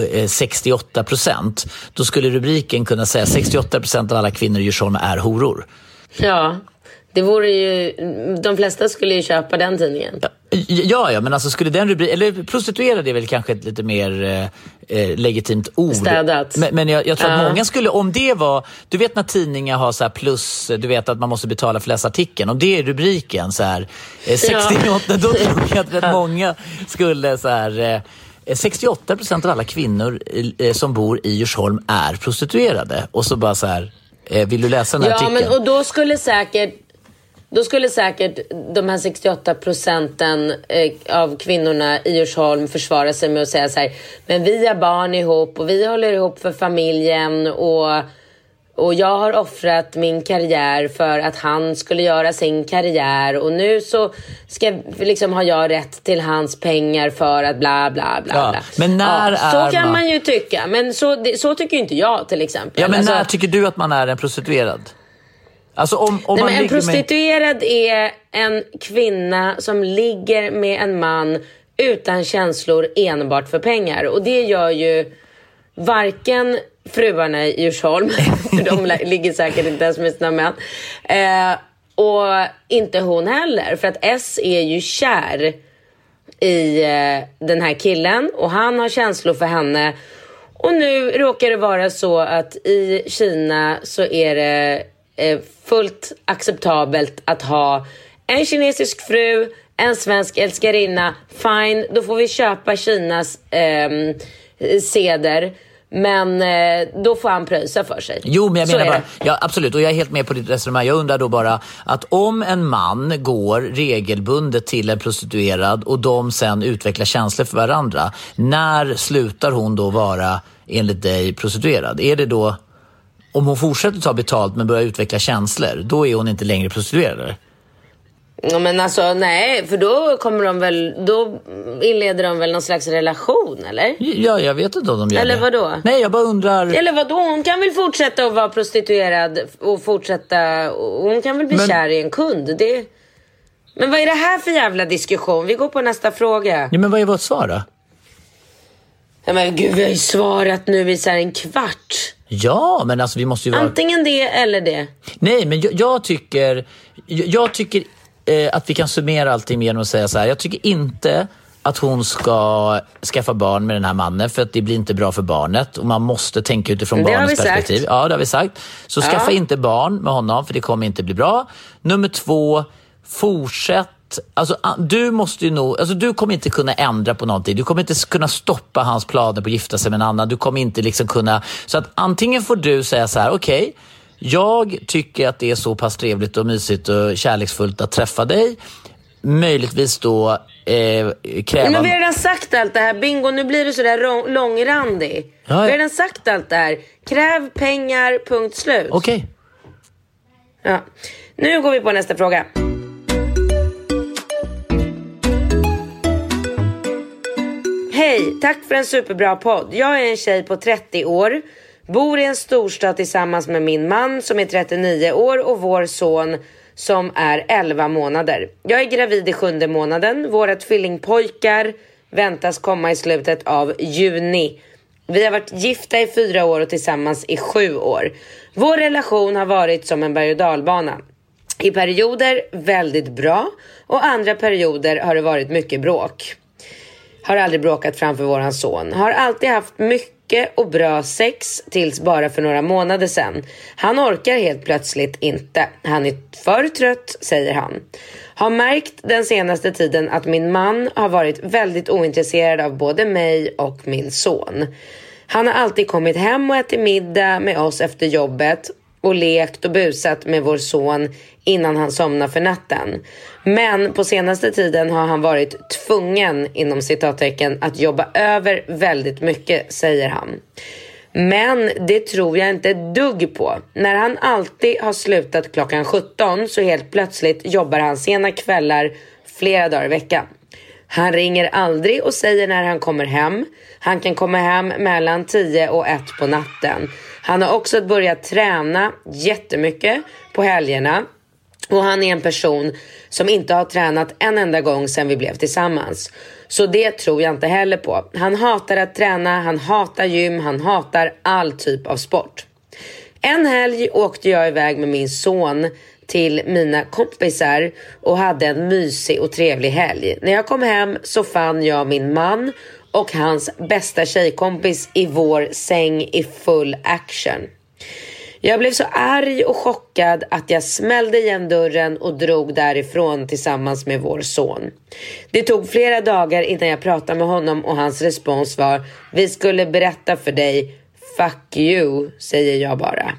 68%. Då skulle rubriken kunna säga 68% av alla kvinnor i Djursholm är horor. Ja, det vore ju... De flesta skulle ju köpa den tidningen. Ja, men alltså skulle den rubriken... Eller prostituerade är väl kanske ett lite mer legitimt ord. Städat. Men jag tror att många skulle... Om det var... Du vet när tidningar har så här plus... Du vet att man måste betala för läsa artikeln. Om det är rubriken så här... 68, då tror jag att rätt många skulle så här... 68% av alla kvinnor som bor i Djursholm är prostituerade. Och så bara så här... Vill du läsa den här artikeln? Ja, men och då skulle säkert de här 68% av kvinnorna i Djursholm försvara sig med att säga så här: men vi har barn ihop och vi håller ihop för familjen och jag har offrat min karriär för att han skulle göra sin karriär och nu så ska liksom har jag rätt till hans pengar för att bla bla bla. Ja, men när så kan man ju tycka, men så tycker inte jag till exempel. Ja, men när tycker du att man är en prostituerad? Alltså om nej, man en prostituerad är en kvinna som ligger med en man utan känslor enbart för pengar. Och det gör ju varken fruarna i Djursholm, för de ligger säkert inte ens med sina män, och inte hon heller. För att S är ju kär i den här killen och han har känslor för henne. Och nu råkar det vara så att i Kina så är det fullt acceptabelt att ha en kinesisk fru, en svensk älskarinna. Fine, då får vi köpa Kinas seder. Men då får han pröjsa för sig. Jo, men jag menar bara, ja, absolut, och jag är helt med på ditt resonemang. Jag undrar då bara att om en man går regelbundet till en prostituerad och de sen utvecklar känslor för varandra, när slutar hon då vara enligt dig prostituerad? Är det då, om hon fortsätter ta betalt men börjar utveckla känslor, då är hon inte längre prostituerad? Ja, men alltså nej, för då inleder de väl någon slags relation, eller? Ja, jag vet inte om de gör eller det. Vadå? Nej, jag bara undrar. Eller vadå? Hon kan väl fortsätta att vara prostituerad och hon kan väl bli kär i en kund. Men vad är det här för jävla diskussion? Vi går på nästa fråga. Ja, men vad är vårt svar då? Ja, men gud, vi har ju svarat nu i så här en kvart. Ja, men alltså vi måste ju vara... Antingen det eller det. Nej, men jag tycker att vi kan summera allting genom att säga så här. Jag tycker inte att hon ska skaffa barn med den här mannen, för att det blir inte bra för barnet och man måste tänka utifrån barnets perspektiv. Sagt. Ja, det har vi sagt. Så skaffa inte barn med honom, för det kommer inte bli bra. Nummer 2, fortsätt. Alltså du kommer inte kunna ändra på någonting. Du kommer inte kunna stoppa hans planer på att gifta sig med en annan. Du kommer inte liksom kunna, så att antingen får du säga så här: okej, jag tycker att det är så pass trevligt och mysigt och kärleksfullt att träffa dig. Möjligtvis då kräva... Men vi har redan sagt allt det här. Bingo, nu blir du så där långrandig. Ja. Vi har redan sagt allt det här. Kräv pengar, punkt slut. Okej. Ja. Nu går vi på nästa fråga. Hej, tack för en superbra podd. Jag är en tjej på 30 år Bor i en storstad tillsammans med min man som är 39 år och vår son som är 11 månader. Jag är gravid i 7:e månaden. Våra tvillingpojkar väntas komma i slutet av juni. Vi har varit gifta i 4 år och tillsammans i 7 år. Vår relation har varit som en berg- och dalbana. I perioder väldigt bra och andra perioder har det varit mycket bråk. Har aldrig bråkat framför våran son. Har alltid haft mycket och bra sex tills bara för några månader sedan. Han orkar helt plötsligt inte. Han är för trött, säger han. Har märkt den senaste tiden att min man har varit väldigt ointresserad av både mig och min son. Han har alltid kommit hem och ätit middag med oss efter jobbet och lekt och busat med vår son innan han somnar för natten. Men på senaste tiden har han varit tvungen, inom citattecken, att jobba över väldigt mycket, säger han. Men det tror jag inte ett dugg på. När han alltid har slutat klockan 17 så helt plötsligt jobbar han sena kvällar flera dagar i veckan. Han ringer aldrig och säger när han kommer hem. Han kan komma hem mellan 10 och 1 på natten. Han har också börjat träna jättemycket på helgerna. Och han är en person som inte har tränat en enda gång sedan vi blev tillsammans. Så det tror jag inte heller på. Han hatar att träna, han hatar gym, han hatar all typ av sport. En helg åkte jag iväg med min son till mina kompisar och hade en mysig och trevlig helg. När jag kom hem så fann jag min man och hans bästa tjejkompis i vår säng i full action. Jag blev så arg och chockad att jag smällde igen dörren och drog därifrån tillsammans med vår son. Det tog flera dagar innan jag pratade med honom och hans respons var: vi skulle berätta för dig. Fuck you, säger jag bara.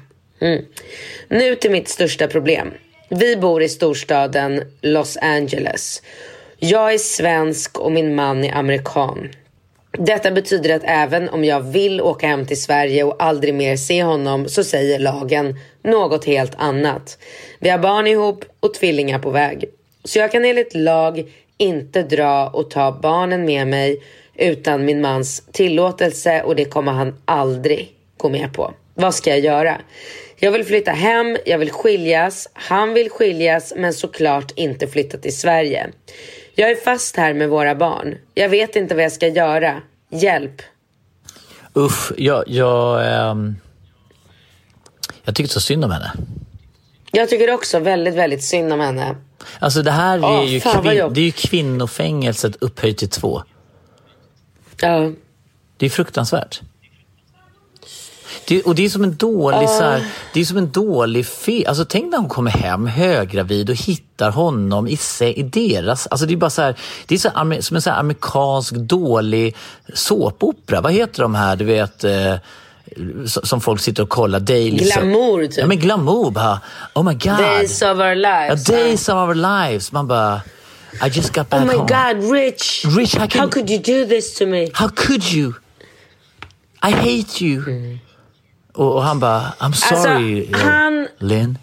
Nu till mitt största problem. Vi bor i storstaden Los Angeles. Jag är svensk och min man är amerikan. Detta betyder att även om jag vill åka hem till Sverige och aldrig mer se honom så säger lagen något helt annat. Vi har barn ihop och tvillingar på väg. Så jag kan enligt lag inte dra och ta barnen med mig utan min mans tillåtelse och det kommer han aldrig gå med på. Vad ska jag göra? Jag vill flytta hem, jag vill skiljas, han vill skiljas men såklart inte flytta till Sverige. Jag är fast här med våra barn. Jag vet inte vad jag ska göra. Hjälp. Uff, jag tycker så synd om henne. Jag tycker också väldigt, väldigt synd om henne. Alltså det här är det är ju kvinnofängelset upphöjt till 2. Ja. Det är fruktansvärt. Och det är som en dålig det är som en dålig alltså tänk när hon kommer hem höggravid och hittar honom i deras, alltså det är bara så här, det är så som en så här amerikansk dålig såpopera. Vad heter de här, du vet, som folk sitter och kollar, Glamour typ. Ja men Glamour bara, oh my god, Days of Our Lives. Days of Our Lives. Man bara, I just got back home. Oh my god, Rich, how could you do this to me? How could you? I hate you. Och han bara, I'm sorry, alltså, Lynn.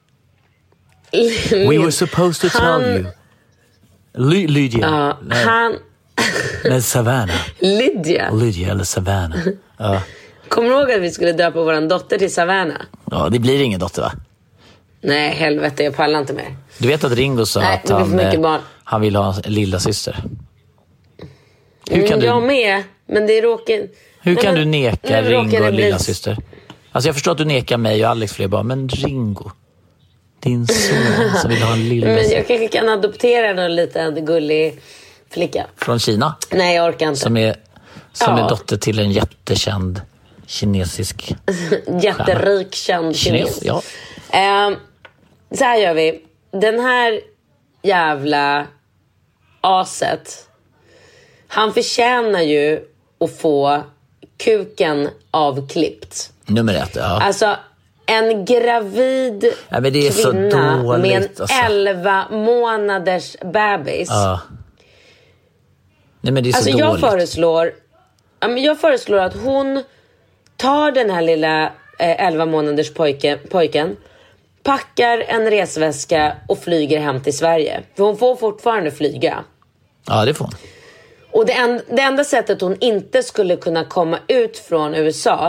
We were supposed to tell you. Lydia. Nej, Savannah. Lydia eller Savannah. Kommer du ihåg att vi skulle döpa våran dotter till Savannah? Ja, det blir ingen dotter va? Nej, helvete, jag pallar inte mer. Du vet att Ringo sa att han vill ha en lilla syster. Hur kan jag med, men det råkar... Hur kan du neka Ringo en lilla syster? Alltså jag förstår att du nekar mig och Alex fler barn, men Ringo, din son som vill ha en lilla syster. Men jag kanske kan adoptera någon liten gullig flicka. Från Kina? Nej, jag orkar inte. Som är dotter till en jättekänd kinesisk jätterik känd kines. Ja. Så här gör vi. Den här jävla aset, han förtjänar ju att få kuken avklippt. Nummer 1, ja. Alltså en gravid kvinna med en 11 månaders bebis. Ja. Nej, men det är så dåligt. Jag föreslår att hon tar den här lilla 11 månaders pojken, packar en resväska och flyger hem till Sverige. För hon får fortfarande flyga. Ja, det får hon. Och det enda sättet hon inte skulle kunna komma ut från USA,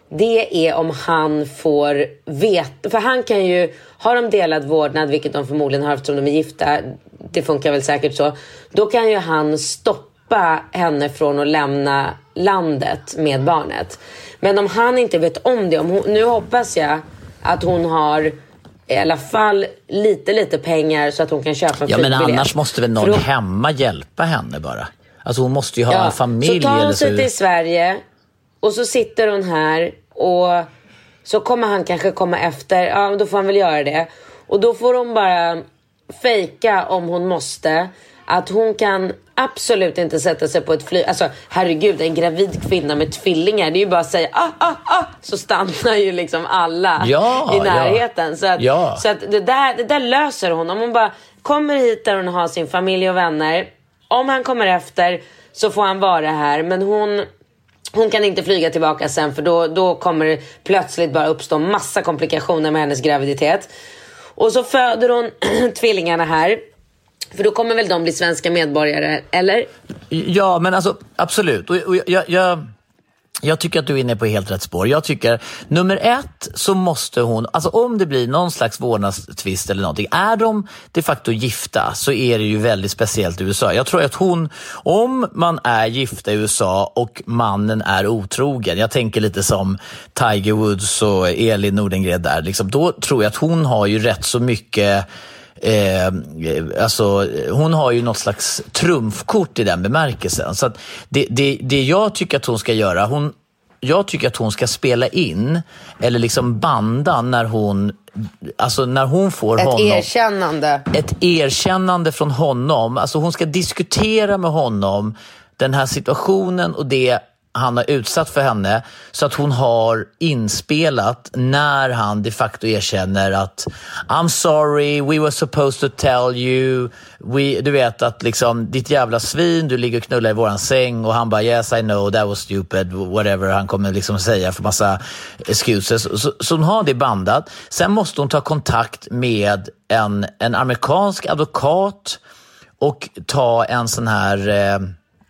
det är om han får veta, för han kan ju, har de delad vårdnad, vilket de förmodligen har eftersom de är gifta, det funkar väl säkert så, då kan ju han stoppa henne från att lämna landet med barnet. Men om han inte vet om det, nu hoppas jag att hon har i alla fall lite pengar så att hon kan köpa en flygbiljett. Ja, men annars måste väl någon hemma hjälpa henne bara. Alltså hon måste ju ha en familj. Så tar hon eller sig till Sverige och så sitter hon här och så kommer han kanske komma efter. Ja, då får han väl göra det. Och då får hon bara fejka om hon måste. Att hon kan absolut inte sätta sig på ett flyg. Alltså herregud, en gravid kvinna med tvillingar, det är ju bara att säga så stannar ju liksom alla i närheten. Så att det där löser hon. Om hon bara kommer hit där hon har sin familj och vänner. Om han kommer efter så får han vara här. Men hon kan inte flyga tillbaka sen, för då kommer det plötsligt bara uppstå massa komplikationer med hennes graviditet. Och så föder hon tvillingarna här. För då kommer väl de bli svenska medborgare, eller? Ja, men alltså absolut. Och jag tycker att du är inne på helt rätt spår. Jag tycker, nummer 1 så måste hon, alltså om det blir någon slags vårdnadstvist eller någonting, är de de facto gifta så är det ju väldigt speciellt i USA. Jag tror att om man är gifta i USA och mannen är otrogen, jag tänker lite som Tiger Woods och Elin Nordengren där, liksom, då tror jag att hon har ju rätt så mycket. Alltså hon har ju något slags trumfkort i den bemärkelsen. Så att det jag tycker att hon ska göra, jag tycker att hon ska spela in eller liksom banda när hon får ett erkännande från honom. Alltså hon ska diskutera med honom den här situationen och det han har utsatt för henne, så att hon har inspelat när han de facto erkänner att I'm sorry, we were supposed to tell you, du vet att liksom ditt jävla svin, du ligger och knullar i våran säng, och han bara yes I know, that was stupid, whatever han kommer liksom säga för massa excuses. Så hon har det bandat. Sen måste hon ta kontakt med en amerikansk advokat och ta en sån här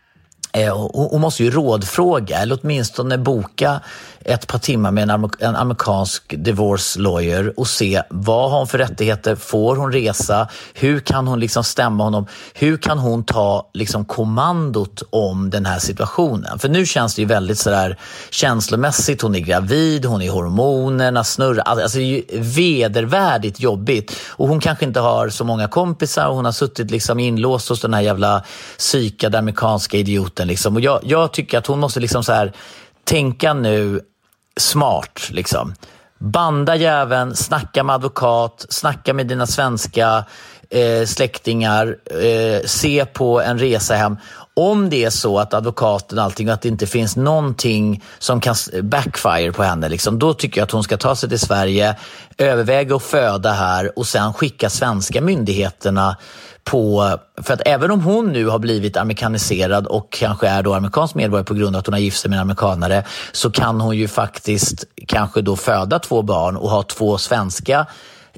hon måste ju rådfråga eller åtminstone boka ett par timmar med en amerikansk divorce lawyer och se vad har hon för rättigheter, får hon resa, hur kan hon liksom stämma honom, hur kan hon ta liksom kommandot om den här situationen. För nu känns det ju väldigt sådär känslomässigt, hon är gravid, hon är hormonerna snurrar, alltså det är ju vedervärdigt jobbigt, och hon kanske inte har så många kompisar och hon har suttit liksom inlåst hos den här jävla psykade amerikanska idioten liksom. Och jag tycker att hon måste liksom så här tänka nu smart liksom. Banda jäveln, snacka med advokat, snacka med dina svenska släktingar, se på en resa hem. Om det är så att advokaten allting, att det inte finns någonting som kan backfire på henne liksom, då tycker jag att hon ska ta sig till Sverige, överväga att föda här och sen skicka svenska myndigheterna på, för att även om hon nu har blivit amerikaniserad och kanske är då amerikansk medborgare på grund av att hon har gift sig med en amerikanare, så kan hon ju faktiskt kanske då föda 2 barn och ha 2 svenska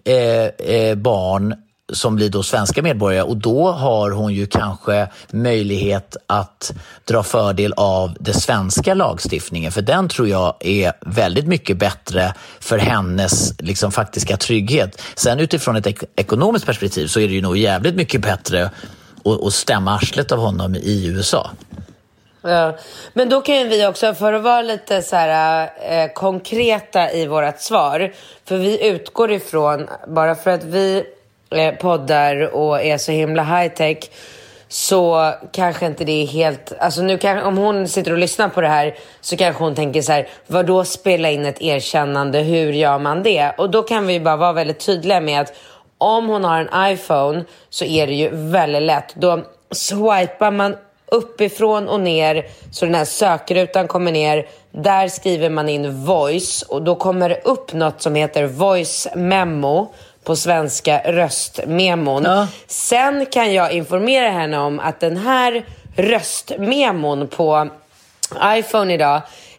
barn som blir då svenska medborgare, och då har hon ju kanske möjlighet att dra fördel av det svenska lagstiftningen, för den tror jag är väldigt mycket bättre för hennes liksom faktiska trygghet. Sen utifrån ett ekonomiskt perspektiv så är det ju nog jävligt mycket bättre att stämma arslet av honom i USA. Ja, men då kan ju vi också, för att vara lite så här konkreta i vårat svar, för vi utgår ifrån, bara för att vi poddar och är så himla high tech, så kanske inte det är helt, alltså nu kan, om hon sitter och lyssnar på det här så kanske hon tänker så här: vad då spela in ett erkännande, hur gör man det? Och då kan vi bara vara väldigt tydliga med att om hon har en iPhone så är det ju väldigt lätt. Då swipar man uppifrån och ner så den här sökrutan kommer ner. Där skriver man in voice och då kommer det upp något som heter voice memo, på svenska röstmemon. Ja. Sen kan jag informera henne om att den här röstmemon på iPhone idag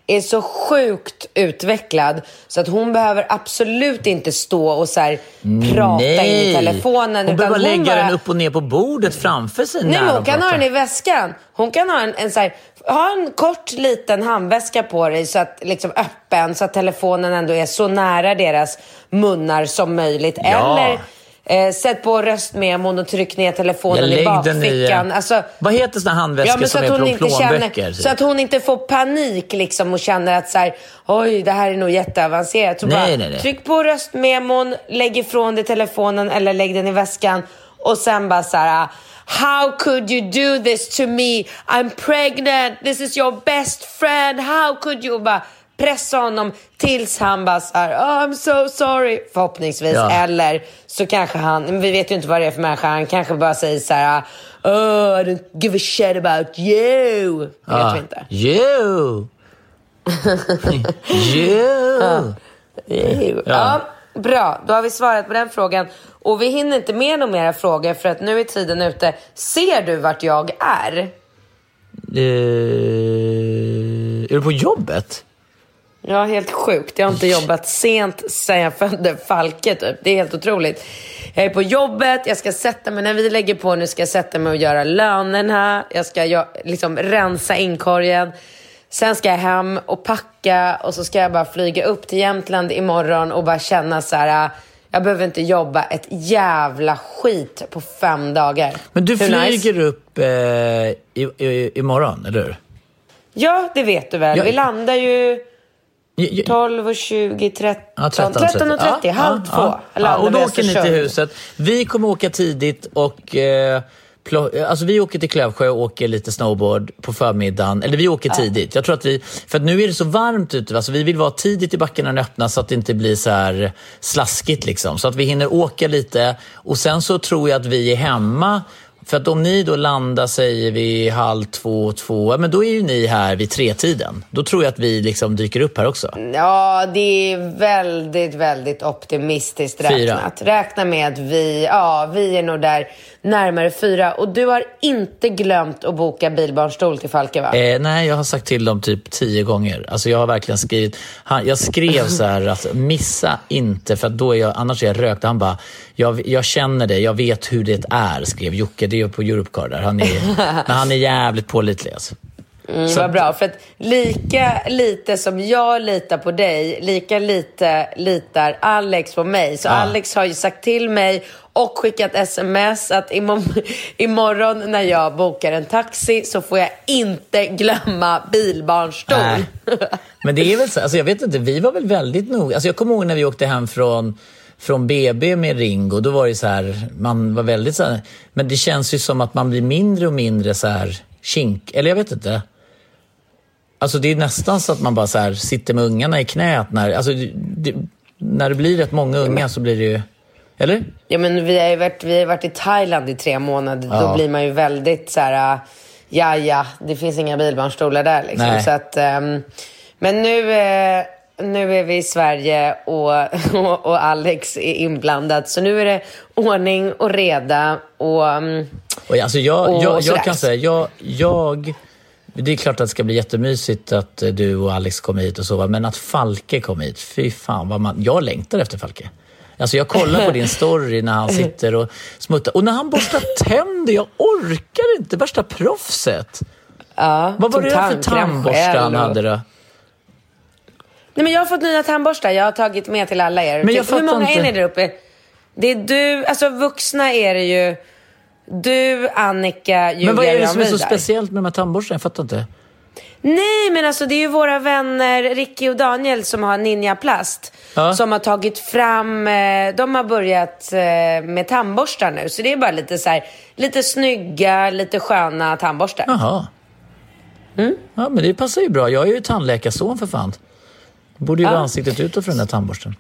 är så sjukt utvecklad så att hon behöver absolut inte stå och så här prata in i telefonen. Hon behöver lägga den upp och ner på bordet framför sig. Nej, men hon kan ha den i väskan. Hon kan ha en så här, ha en kort liten handväska på dig så att liksom öppen så att telefonen ändå är så nära deras munnar som möjligt. Eller sätt på röstmemon och tryck ner telefonen i bakfickan. Alltså, vad heter såna handväskor som är plånböcker? Så att hon inte får panik liksom och känner att så här, oj, det här är nog jätteavancerat. Så nej. Tryck på röstmemon, lägg ifrån dig telefonen eller lägg den i väskan och sen bara så här: how could you do this to me? I'm pregnant. This is your best friend. How could you? Bara pressa honom tills han bara så här, I'm so sorry, förhoppningsvis. Eller så kanske han, vi vet ju inte vad det är för människa, han kanske bara säger så här, I don't give a shit about you. Vet vi inte. You. Ja, bra, då har vi svarat på den frågan. Och vi hinner inte med några mera frågor för att nu är tiden ute. Ser du vart jag är? Är du på jobbet? Ja, helt sjukt. Jag har inte jobbat sent sen jag födde Falke typ. Det är helt otroligt. Jag är på jobbet, jag ska sätta mig, när vi lägger på nu ska jag sätta mig och göra lönerna. Jag ska liksom rensa inkorgen. Sen ska jag hem och packa och så ska jag bara flyga upp till Jämtland imorgon och bara känna så här, jag behöver inte jobba ett jävla skit på 5 dagar. Men du flyger upp imorgon, eller hur? Ja, det vet du väl. Vi landar ju 12:20, 13:30, halv 2. Och då åker ni till huset. Vi kommer åka tidigt och alltså vi åker till Klövsjö och åker lite snowboard på förmiddagen. Eller vi åker tidigt. Jag tror att för att nu är det så varmt ute. Alltså vi vill vara tidigt i backen när den öppnar så att det inte blir så här slaskigt liksom. Så att vi hinner åka lite. Och sen så tror jag att vi är hemma. För att om ni då landar, säger vi 1:30, men då är ju ni här vid 3-tiden. Då tror jag att vi liksom dyker upp här också. Ja, det är väldigt, väldigt optimistiskt räknat. 4. Räkna med att vi är nog där närmare 4. Och du har inte glömt att boka bilbarnstol till Falke, va? Nej, jag har sagt till dem typ 10 gånger. Alltså jag har verkligen skrivit. Jag skrev så här att missa inte, för att då är annars är jag rökt. Han bara, jag känner det, jag vet hur det är, skrev Jocke. Det är på Europcar där. Han är jävligt pålitlig alltså. Vad bra, för att lika lite som jag litar på dig, lika lite litar Alex på mig. Så Alex har ju sagt till mig och skickat sms att imorgon när jag bokar en taxi så får jag inte glömma bilbarnstol. Men det är väl så, alltså jag vet inte, vi var väl väldigt nog. Alltså jag kommer ihåg när vi åkte hem från BB med Ringo, då var det så här, man var väldigt så här, men det känns ju som att man blir mindre och mindre så här kink, eller jag vet inte. Alltså det är nästan så att man bara så här sitter med ungarna i knät när det blir rätt många unga så blir det ju, eller? Ja, men vi har varit i Thailand i 3 månader, då blir man ju väldigt så här, det finns inga bilbarnstolar där liksom. Nej. Så att men nu är vi i Sverige och Alex är inblandad. Så nu är det ordning och reda och alltså jag kan säga, det är klart att det ska bli jättemysigt att du och Alex kommer hit och så, men att Falke kommer hit, fy fan jag längtar efter Falke. Alltså jag kollar på din story när han sitter och smuttar. Och när han borstar tänder, jag orkar inte, värsta proffset. Ja, vad var det för tandborste han hade då? Nej, men jag har fått nya tandborstar. Jag har tagit med till alla er. Men hur många är ni där uppe? Det är du, alltså vuxna är det ju. Du, Annika, Julia. Men vad är det som är så speciellt med de här tandborstarna? Jag fattar inte. Nej, men alltså det är ju våra vänner Ricky och Daniel som har Ninja Plast. Som har tagit fram, de har börjat med tandborstar nu. Så det är bara lite så här, lite snygga, lite sköna tandborstar. Jaha. Ja, men det passar ju bra. Jag är ju tandläkarson för fan. Borde ju vara ansiktet utåt för den där tandborsten.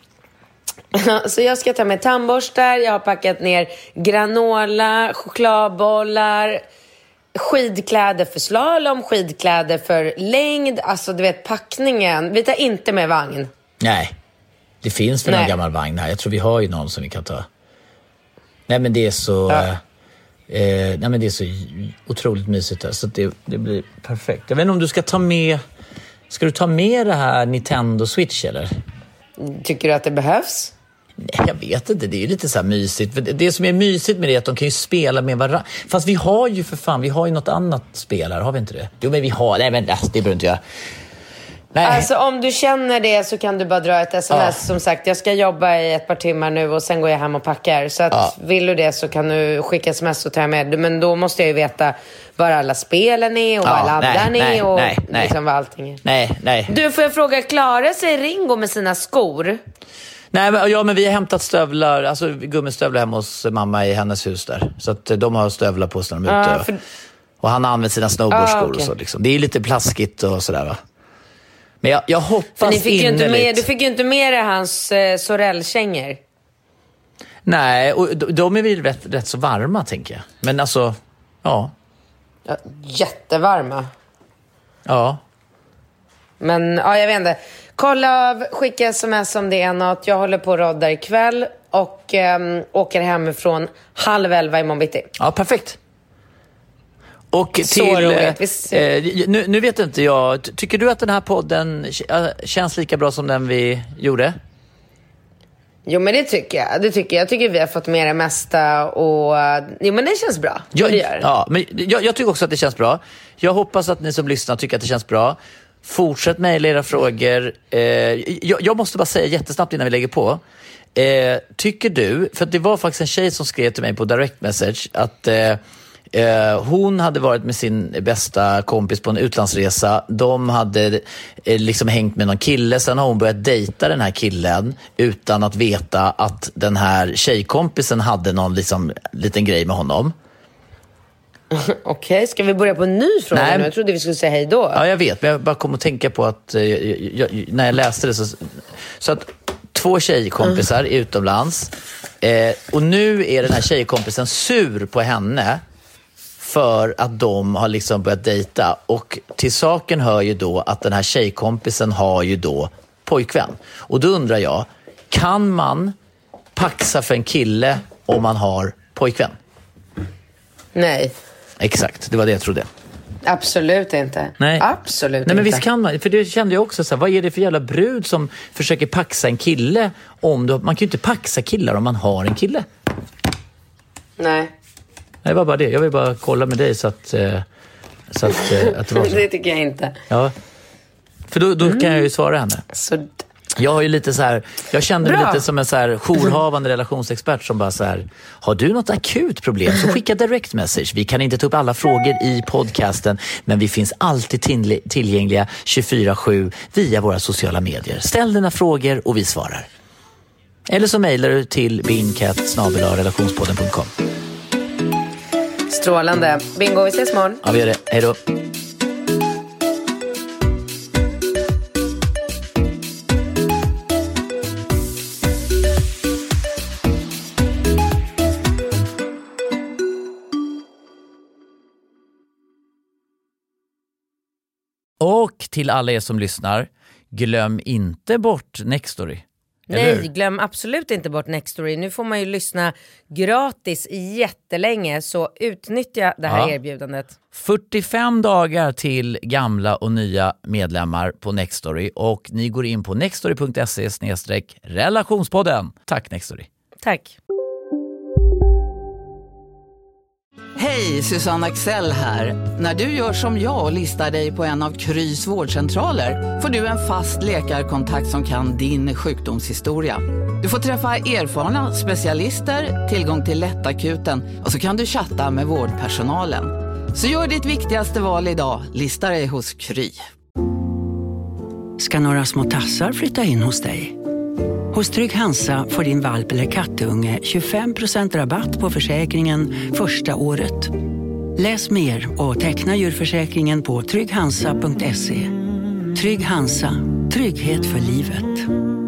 Så jag ska ta med tandborstar. Jag har packat ner granola, chokladbollar, skidkläder för slalom, skidkläder för längd. Alltså du vet, packningen. Vi tar inte med vagn. Nej, det finns för en gammal vagn här. Jag tror vi har ju någon som vi kan ta. Nej, men det är så... nej, men det är så otroligt mysigt där. Så det blir perfekt. Jag vet inte om du ska ta med... Ska du ta med det här Nintendo Switch eller? Tycker du att det behövs? Nej, jag vet inte. Det är ju lite så här mysigt. Det som är mysigt med det är att de kan ju spela med varandra. Fast vi har ju vi har ju något annat spel här, har vi inte det? Jo, men vi har... Nej, men det behöver inte jag. Nej. Alltså om du känner det så kan du bara dra ett sms. Ja. Som sagt, jag ska jobba i ett par timmar nu och sen går jag hem och packar. Så att vill du det så kan du skicka sms och ta med. Men då måste jag ju veta var alla spelen är och var laddaren är och liksom vad allting är. Nej. Du, får jag fråga, klarar sig Ringo med sina skor? Nej, men vi har hämtat stövlar, alltså gummistövlar hemma hos mamma i hennes hus där. Så att de har stövlar på sig när de är ute. Och han har använt sina snowboardskor och så liksom. Det är lite plaskigt och sådär, va? Men jag hoppas innerligt. Du fick ju inte med dig hans Sorell-kängor. Nej, och de är väl rätt så varma, tänker jag. Men alltså, ja, jättevarma. Ja. Men jag vet inte. Kolla av, skicka sms om det är något. Jag håller på att rodda ikväll och åker hemifrån 10:30 imorgon bitti. Ja, perfekt. Och så nu vet inte jag. Tycker du att den här podden känns lika bra som den vi gjorde? Jo, men det tycker jag. Jag tycker vi har fått med det mesta och jo, men det känns bra. Men jag tycker också att det känns bra. Jag hoppas att ni som lyssnar tycker att det känns bra. Fortsätt mejla era frågor. Jag måste bara säga jättesnabbt innan vi lägger på. Tycker du, för att det var faktiskt en tjej som skrev till mig på direct message att hon hade varit med sin bästa kompis på en utlandsresa. De hade liksom hängt med någon kille. Sen har hon börjat dejta den här killen utan att veta att den här tjejkompisen hade någon liksom liten grej med honom. Okej, ska vi börja på en ny fråga nu? Jag trodde vi skulle säga hej då. Ja, jag vet, men jag bara kom att tänka på att när jag läste det så att 2 tjejkompisar är utomlands och nu är den här tjejkompisen sur på henne för att de har liksom börjat dejta. Och till saken hör ju då att den här tjejkompisen har ju då pojkvän. Och då undrar jag, kan man paxa för en kille om man har pojkvän? Nej. Exakt, det var det jag trodde. Absolut inte. Nej. Absolut Nej, men inte. visst kan man, för det kände jag också så här, vad är det för jävla brud som försöker paxa en kille om man kan ju inte paxa killar om man har en kille. Nej. Det var bara det. Jag vill bara kolla med dig så att det var så. Det tycker jag inte. Ja. För då kan jag ju svara henne. Så jag har ju lite så här, jag kände mig lite som en så här jourhavande relationsexpert som bara så här, har du något akut problem så skicka direct message. Vi kan inte ta upp alla frågor i podcasten, men vi finns alltid tillgängliga 24/7 via våra sociala medier. Ställ dina frågor och vi svarar. Eller så mejlar du till binkat@relationspodden.com. Strålande. Bingo, vi ses imorgon. Ja, vi gör det. Hej då. Och till alla er som lyssnar, glöm inte bort Nextory. Nej, glöm absolut inte bort Nextory. Nu får man ju lyssna gratis jättelänge, så utnyttja det här erbjudandet. 45 dagar till gamla och nya medlemmar på Nextory, och ni går in på nextory.se/relationspodden. Tack Nextory. Tack. Hej, Susanne Axel här. När du gör som jag och listar dig på en av Krys vårdcentraler får du en fast läkarkontakt som kan din sjukdomshistoria. Du får träffa erfarna specialister, tillgång till lättakuten och så kan du chatta med vårdpersonalen. Så gör ditt viktigaste val idag, lista dig hos Kry. Ska några små tassar flytta in hos dig? Hos Trygg Hansa får din valp eller kattunge 25% rabatt på försäkringen första året. Läs mer och teckna djurförsäkringen på trygghansa.se. Trygg Hansa, trygghet för livet.